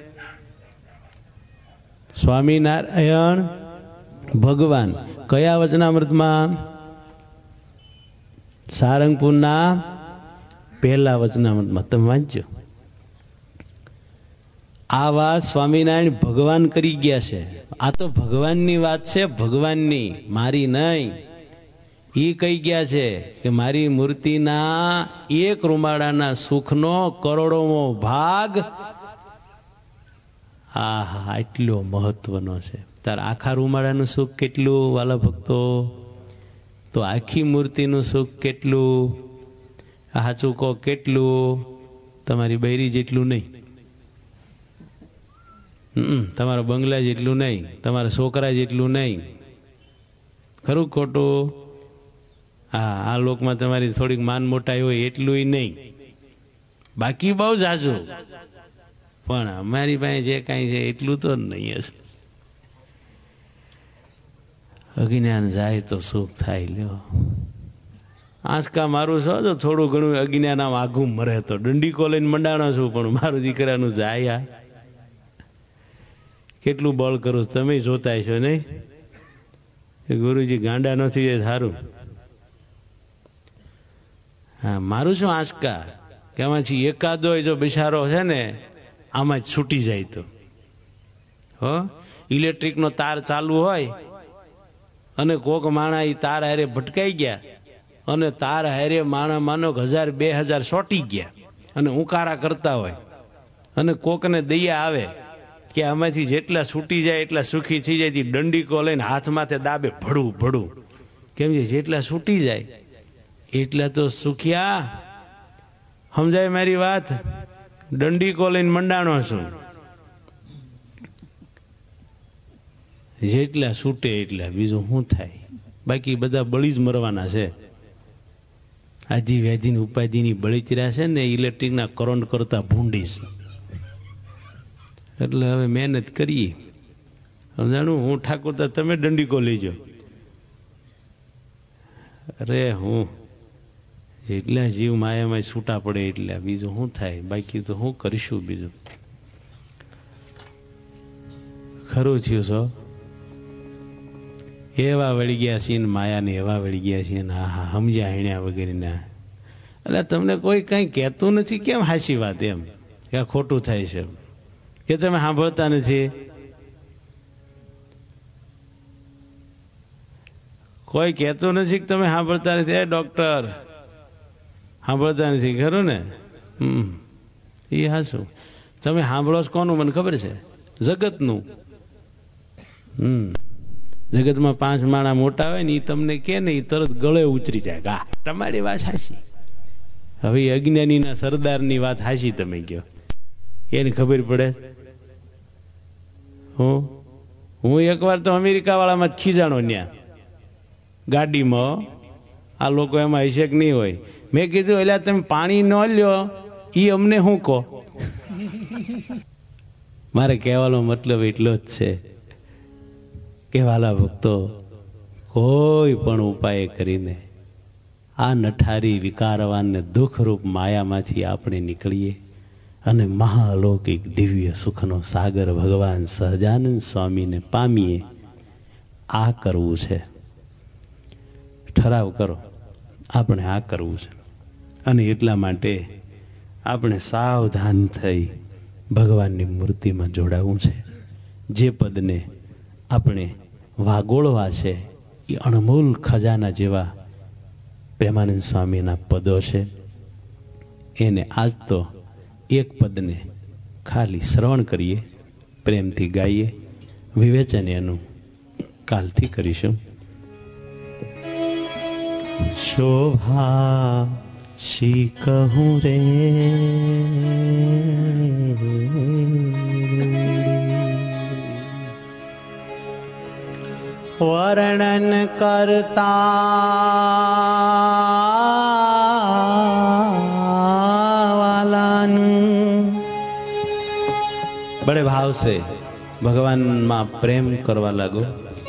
સ્વામિનારાયણ ભગવાન. કયા વચનામૃતમાં? સારંગપુરના પહેલા વચનામૃતમાં. તમે વાંચજો. આ વાત સ્વામિનારાયણ ભગવાન કરી ગયા છે. આ તો ભગવાનની વાત છે, ભગવાનની, મારી નહીં. ઈ કહી ગયા છે કે મારી મૂર્તિના એક રૂમાડાના સુખનો કરોડોમો ભાગ આ હા એટલો મહત્વનો છે. તાર આખા રૂમાડાનું સુખ કેટલું વાલા ભક્તો? તો આખી મૂર્તિનું સુખ કેટલું? સાચું કહો કેટલું? તમારી બૈરી જેટલું નહીં, હમ તમારા બંગલા જેટલું નહીં, તમારા છોકરા જેટલું નહીં. ખરું ખોટું? હા, આ લોકમાં તમારી થોડીક માન મોટાઈ હોય એટલું નહીં, બાકી બહુ જાજુ. પણ અમારી પાસે જે કાંઈ છે એટલું તો નહીં હશે. અજ્ઞાન જાય તો સુખ થાય. લ્યો આંચકા મારું છો તો થોડું ઘણું અજ્ઞાન આમ આઘું મરે તો દંડીકો લઈને મંડાણો છું, પણ મારું દીકરાનું જાય. કેટલું બળ કરું તમે જોતા છો નહીં? ગુરુજી ગાંડા નથી જાય સારું. હા, મારું શું આંચકા કે આમાંથી એકાદો જો બિચારો છે ને આમાં જ છૂટી જાય તો હો. ઇલેક્ટ્રિકનો તાર ચાલુ હોય અને કોક માણા એ તાર હારે ભટકાઈ ગયા અને તાર હારે માણા માનો હજાર બે હજાર સોટી ગયા અને ઉકારા કરતા હોય અને કોકને દયા આવે કે આમાંથી જેટલા છૂટી જાય એટલા સુખી થઈ જાય, દંડીકો લઈને હાથમાંથી દાબે ભડું ભડું. કેમ છે? જેટલા છૂટી જાય એટલા તો સુખ્યા. સમજાય મારી વાત? દંડીકો લઈને મંડાણો છું, જેટલા છૂટે એટલા, બીજું શું થાય? બાકી બધા બળી જ મરવાના છે. આજી વ્યાજીની ઉપાધિની બળીચર્યા છે ને ઇલેક્ટ્રિકના કરંટ કરતા ભૂંડી છે. એટલે હવે મહેનત કરીએ. સમજાણું? હું ઠાકોર તો તમે દંડીકો લેજો. અરે હું જેટલા જીવ માયામાં છૂટા પડે એટલા, બીજું શું થાય? બાકી તો શું કરીશું બીજું? ખરું થયું છો? એવા વળી ગયા છીએ માયાને, એવા વળી ગયા છીએ ને હા હા સમજ્યા હેણ્યા વગેરે ના. એટલે તમને કોઈ કઈ કહેતું નથી કેમ હાચી વાત એમ કે ખોટું થાય છે કે તમે સાંભળતા નથી? કોઈ કહેતું નથી કે તમે સાંભળતા નથી? એ ડોક્ટર સાંભળતા નથી, ખરું ને? હમ એ હાશું. તમે સાંભળો છો કોનું મને ખબર છે? જગતનું. હમ જગતમાં પાંચ માણા મોટા હોય ને એ તમને કે ને એ તરત ગળે ઉતરી જાય. ગા તમારી વાત હાચી. હવે અજ્ઞાનીના સરદારની વાત હાચી તમે કહો, એને ખબર પડે. હું હું એકવાર તો અમેરિકા વાળામાં જ ખીજાણો ન્યા ગાડીમાં. આ લોકો એમાં હશે કે નહીં હોય. મેં કીધું એટલે તમે પાણી ન લ્યો એ અમને શું કહો? મારે કહેવાનો મતલબ એટલો જ છે કે વાલા ભક્તો, કોઈ પણ ઉપાય કરીને આ નઠારી વિકારવાનને દુઃખરૂપ માયામાંથી આપણે નીકળીએ અને મહાલૌકિક દિવ્ય સુખનો સાગર ભગવાન સહજાનંદ સ્વામીને પામીએ. આ કરવું છે. ઠરાવ કરો, આપણે આ કરવું છે. અને એટલા માટે આપણે સાવધાન થઈ ભગવાનની મૂર્તિમાં જોડાવું છે. જે પદને આપણે વાગોળવા છે એ અણમોલ ખજાના જેવા પ્રેમાનંદ સ્વામીના પદો છે. એને આજ તો એક પદને ખાલી શ્રવણ કરીએ, પ્રેમથી ગાઈએ, વિવેચન એનું કાલથી કરીશું. શોભા શી કહું રે વર્ણન કરતા વાલાનું. બड़े भाव से भगवान मां प्रेम करवा लगो.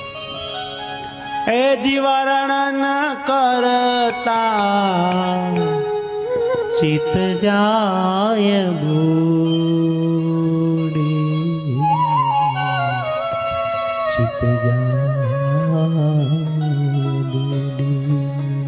ए जीवरण करता चित जाय बूढ़ी, चित जाय बूढ़ी.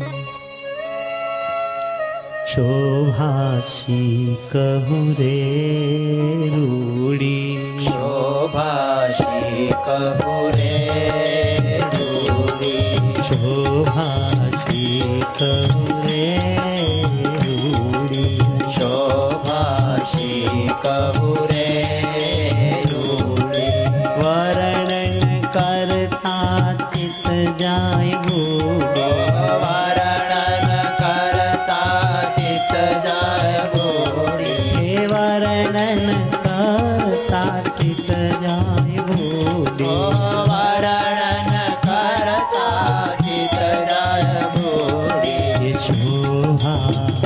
शोभाशी कहूँ रे रूड़ी, शोभाशी कहूँ रे रूड़ी, शोभाशी कहूँ रे रूड़ी, शोभाशी कहूँ रे रूड़ी. वर्णन करता चित जाय बूढ़ी, वर्णन करता चित जाय बूढ़ी, हे वर्णन करता चित जाय बूढ़ी. वर्णन करता चित जाय बूढ़ी. ये शोभा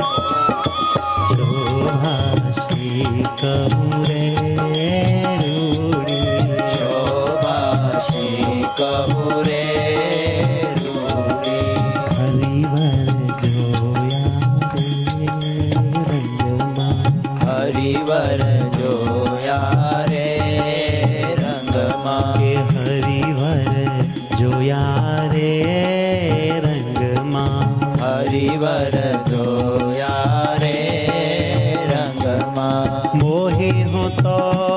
शोभा श्री कहूँ रे रूड़ी, शोभाशी कहूँ रे रूड़ी. हरिवर जोया रे रंगमा, हरिवर जोया रे रंगमा, के हरिवर जोया रे रंगमा. हरिवर जोया रे रंगमा. मोही हूँ तो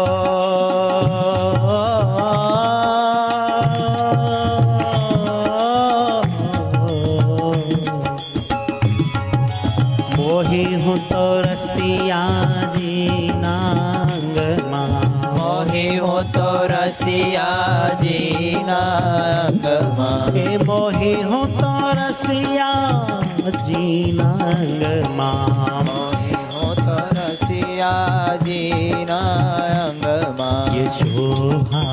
मोही हूँ तो रसिया जी नांगमा, मोही हो तो रसिया जी नांगमा, हे मोही हूँ तो रसिया जी नांगमा. मोही हो तो रसिया जी नांगमा. ये शोभा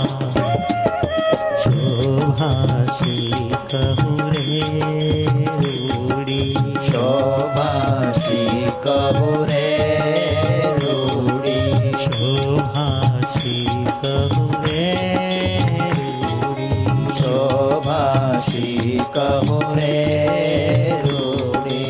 शोभा श्री कहूँ रे रूड़ी, शोभाशी कहूँ रे रूड़ी, शोभा श्री कहूँ रे रूड़ी. शोभाशी कहूँ रे रूड़ी.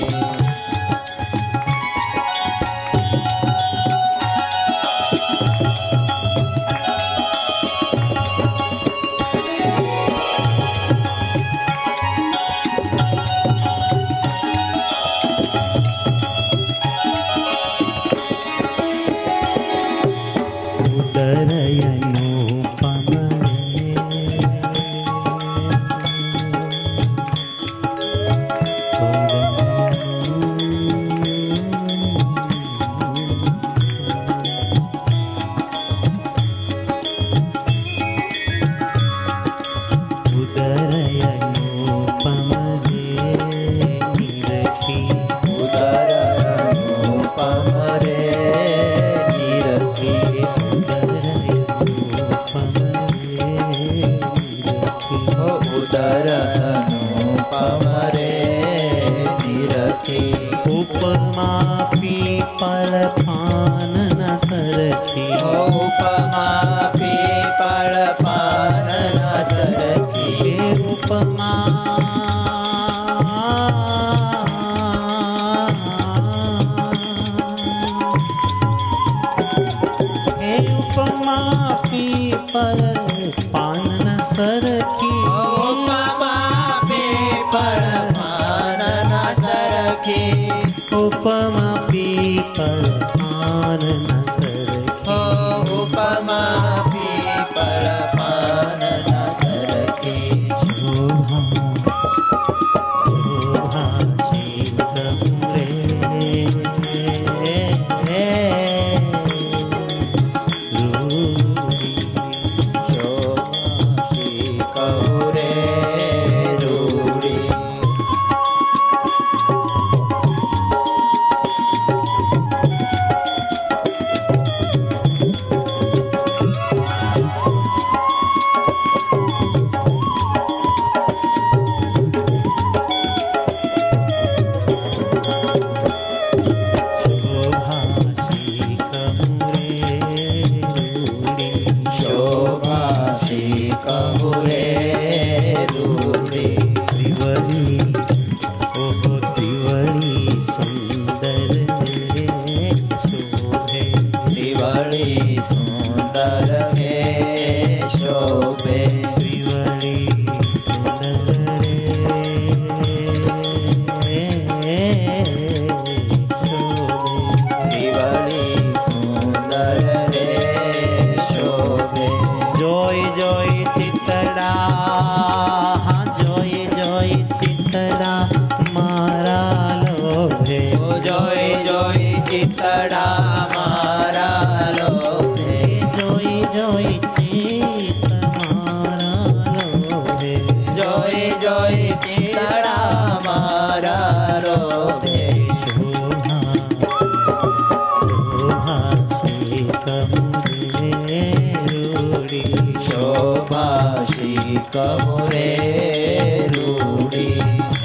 કહું રે રૂડી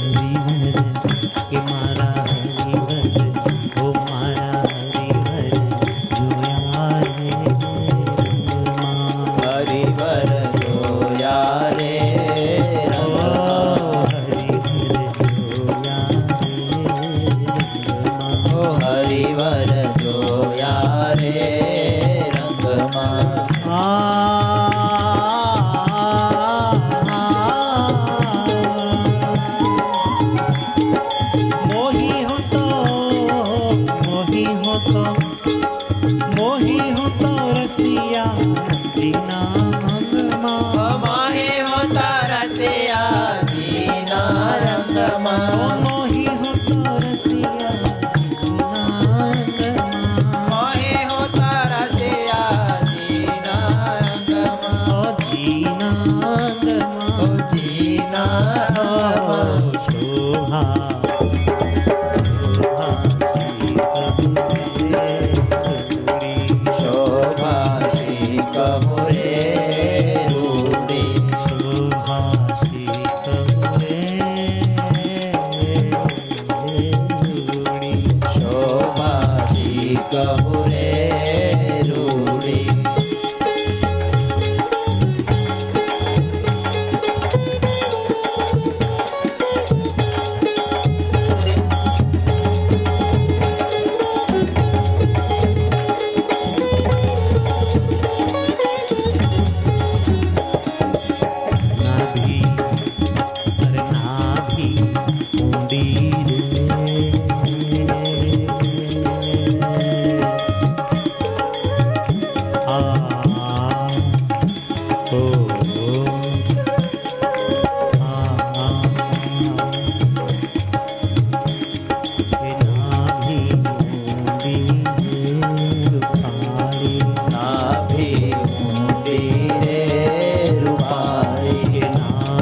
કે મારા હરિવર ઓ મારા હરિવર જોયા રે રંગમાં હરિવર જોયા રે રંગમાં ઓ હરિવર જોયા રે રંગમાં મોહી હો તો મોહી હો તો મોહી હો તો રસિયા દીના અંગમાં માહે હોતા રસિયા જીના રંગમાં મોહી હો તો રસિયા દીના અંગમાં માહે હોતા રસિયા જીના રંગમાં ઓ જીના અંગમાં ઓ જીના રંગમાં શોભા શોભા શ્રી કહું રે રૂડી શોભા શ્રી કહું રે રૂડી નાભી ઊંડી રે રૂપાળી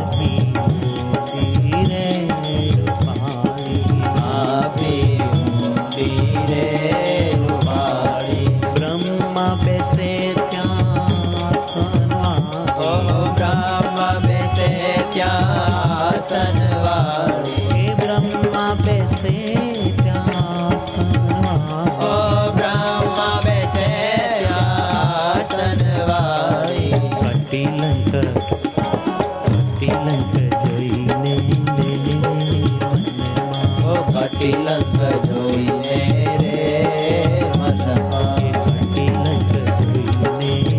નાભી ઊંડી રે રૂપાળી બ્રહ્મા બેસે ત્યાં ઓ બ્રહ્મ બેસે ત્યાં આસનવાળી હે બ્રહ્મા બેસે ત્યાં ઓ બ્રહ્મ બેસે ત્યાં આસનવાળી કટિલંક કટિલંક જોઈને રે મનમાં ઓ કટિલંક જોઈને રે મનમાં કટિલંક જોઈને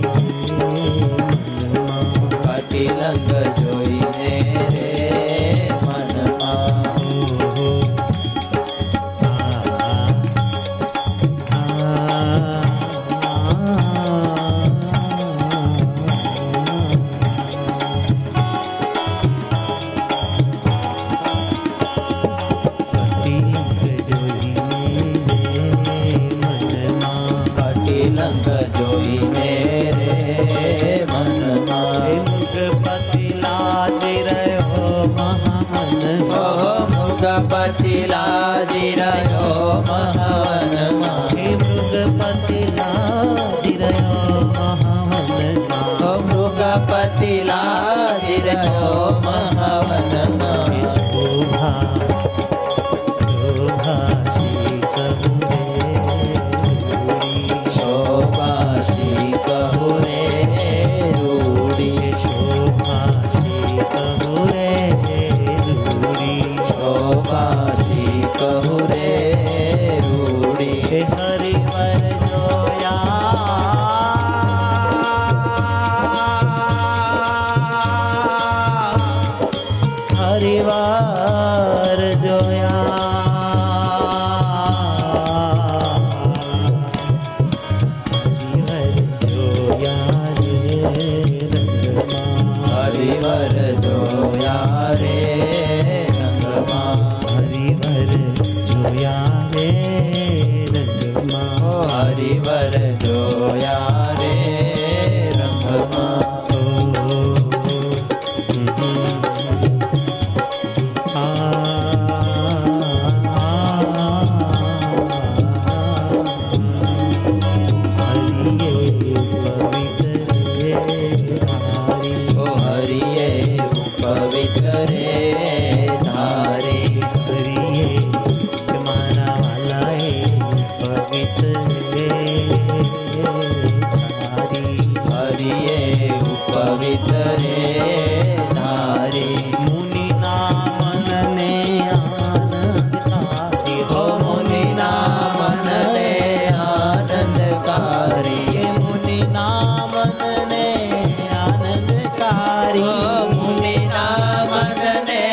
મનમાં કટિલંક જોઈને રે મનમાં ઓહો આ કટિલંક જોઈને રે મનમાં મુગપતિ લાજી રહ્યો મહામનમાં ઓહો મૃગપતિ લાજી રહ્યો મહાવનમાં હે મૃગપતિ લાજી રહ્યો મહામનમાં ઓ મૃગપતિ લાજી રહ્યો મહાવનમાં શોભા શોભા શ્રી કહું રે શોભા શ્રી કહું રે રૂડી શોભા શ્રી કહું રે રૂડી શોભા શ્રી કહું રે રૂડી હે હરિવર જોયા હરિવાર જોયા હરિવર જોયા રે રંગમાં હરિવર જોયા રે રંગમાં હરિવર જોયા રે રંગમાં ઓ હરિવર જોયા રે રંગમાં હરિયે પવિત્ર હિત રે ધારી મુનિના મનને આનંદકારી હો મુનિના મનને આનંદકારી મુનિના મનને આનંદકારી હો મુનિના મનને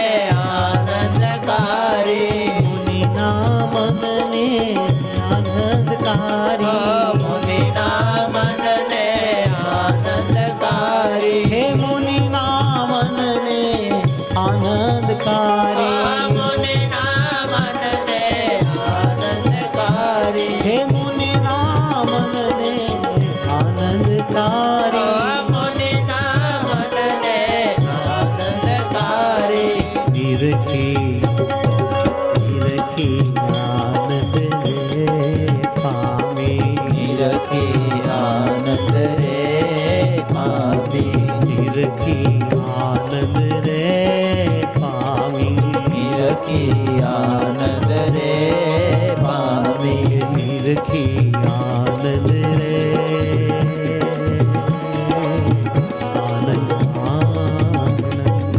આનંદકારી મુનિના મનને આનંદકારી મુનિના મનને આનંદકારી હે મુનિના મનને આનંદકારી મુનિના મનને આનંદકારી હે મુનિના મનને આનંદકારી મુનિના મનને આનંદકારી નિરખી નિરખી આનંદ રે પામી નિરખી આનંદ રે પામી નિરખી આનંદ રે પામી નિરખી આનંદ રે પામી નિરખી આનંદ રે આનંદ આનંદ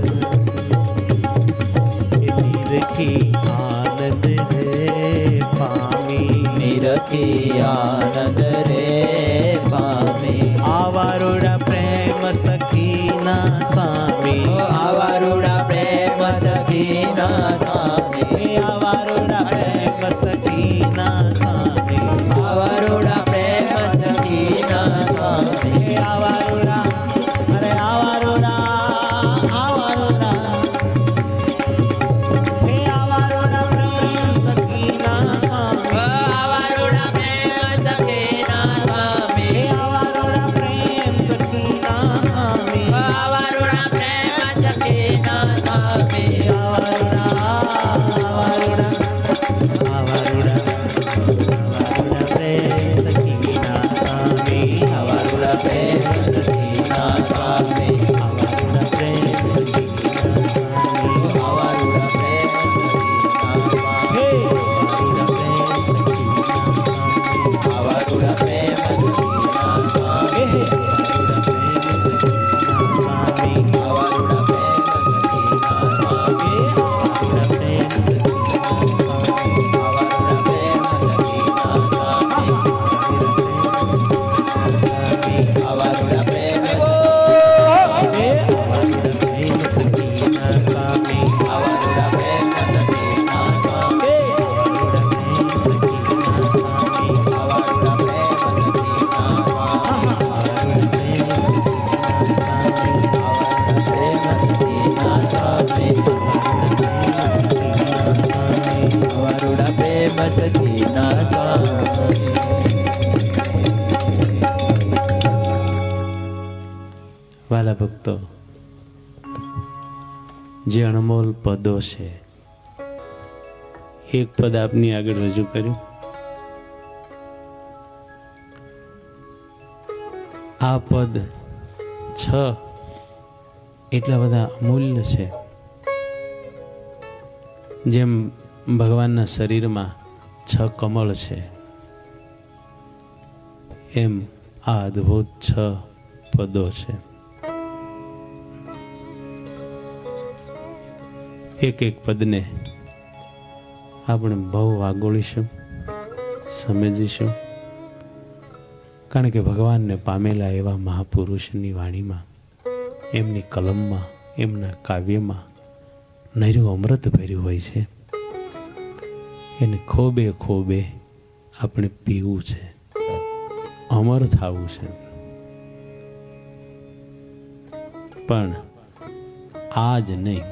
નિરખી આનંદ રે પામી નિરખી આનંદ રે પામી આવારોડા પ્રેમ સખીના સ્વામી આવારુડા પ્રેમ સખીના સ્વામી આવારોડા પ્રેમ સખીના સ્વામી આવારુડા પ્રેમ સખીના સ્વામી આવારોડા અરે આવારોડા આવારોડા હે આવારોડા પ્રેમ સખીના સ્વામી આવારુડા પ્રેમ સખીના સ્વામી હે આવારોડા પ્રેમ સખીના સ્વામી આવારુડા પ્રેમ સખીના સ્વામી આવારોડા આવારોડા આવારોડા આવારોડા પ્રેમ સખીના સ્વામી આવારુડા પ્રેમ સખીના સ્વામી આવારોડા પ્રેમ સખીના આવારુડા પ્રેમ સખીના સ્વામી હે આવારુડા પ્રેમ સખીના સ્વામી વાલા ભક્તો, જે અણમોલ પદો છે, એક પદ આપની આગળ રજૂ કર્યું. આ પદ છ એટલા બધા અમૂલ્ય છે. જેમ ભગવાનના શરીરમાં છ કમળ છે, એમ આ અદ્ભુત છ પદો છે. એક એક પદને આપણે બહુ વાગોળીશું, સમજીશું, કારણ કે ભગવાનને પામેલા એવા મહાપુરુષની વાણીમાં, એમની કલમમાં, એમના કાવ્યમાં નૈરું અમૃત ભર્યું હોય છે. એને ખોબે ખોબે આપણે પીવું છે, અમર થવું છે. પણ આજ નહીં,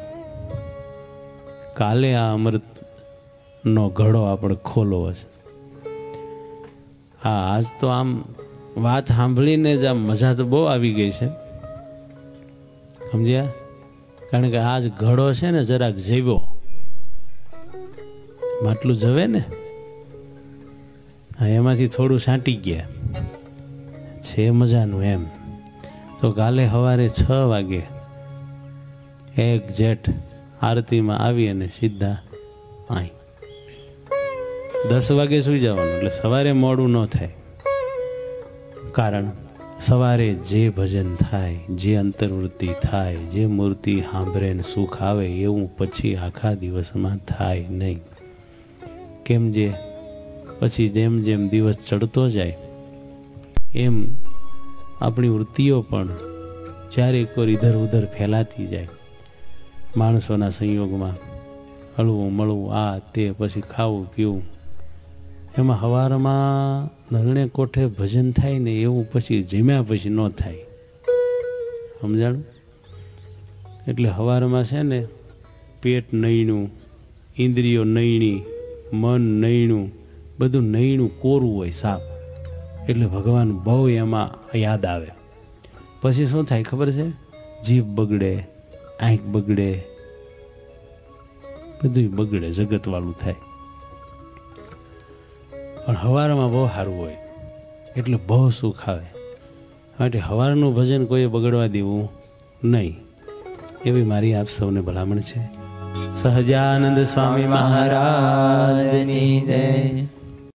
કાલે આ અમૃતનો ઘડો આપણે ખોલવો છે. હા, આજ તો આમ વાત સાંભળીને જ આમ મજા તો બહુ આવી ગઈ છે, સમજ્યા? કારણ કે આજ ઘડો છે ને જરાક જેવો માટલું જવે ને, હા, એમાંથી થોડું છાંટી ગયા છે, મજાનું એમ. તો કાલે સવારે છ વાગે એક જેઠ આરતીમાં આવી અને સીધા અહીં દસ વાગે સુઈ જવાનું, એટલે સવારે મોડું ન થાય. કારણ સવારે જે ભજન થાય, જે અંતર્વૃત્તિ થાય, જે મૂર્તિ સાંભળે ને સુખ આવે એવું પછી આખા દિવસમાં થાય નહીં. કેમ જે પછી જેમ જેમ દિવસ ચડતો જાય એમ આપણી વૃત્તિઓ પણ જ્યારે કોઈ ઇધર ઉધર ફેલાતી જાય. માણસોના સંયોગમાં હળવું મળવું, આ તે, પછી ખાવું પીવું, એમાં સવારમાં નરણે કોઠે ભજન થાય ને એવું પછી જીમ્યા પછી ન થાય. સમજાણું? એટલે સવારમાં છે ને પેટ નૈણું, ઇન્દ્રિયો નૈણી, મન નૈણું, બધું નૈણું કોરું હોય સાફ. એટલે ભગવાન બહુ એમાં યાદ આવે. પછી શું થાય ખબર છે? જીભ બગડે, આંખ બગડે, બધું બગડે, જગતવાળું થાય. પણ સવારમાં બહુ સારું હોય એટલે બહુ સુખ આવે. માટે સવારનું ભજન કોઈએ બગડવા દેવું નહીં, એવી મારી આપ સૌને ભલામણ છે. સહજાનંદ સ્વામી મહારાજની જય.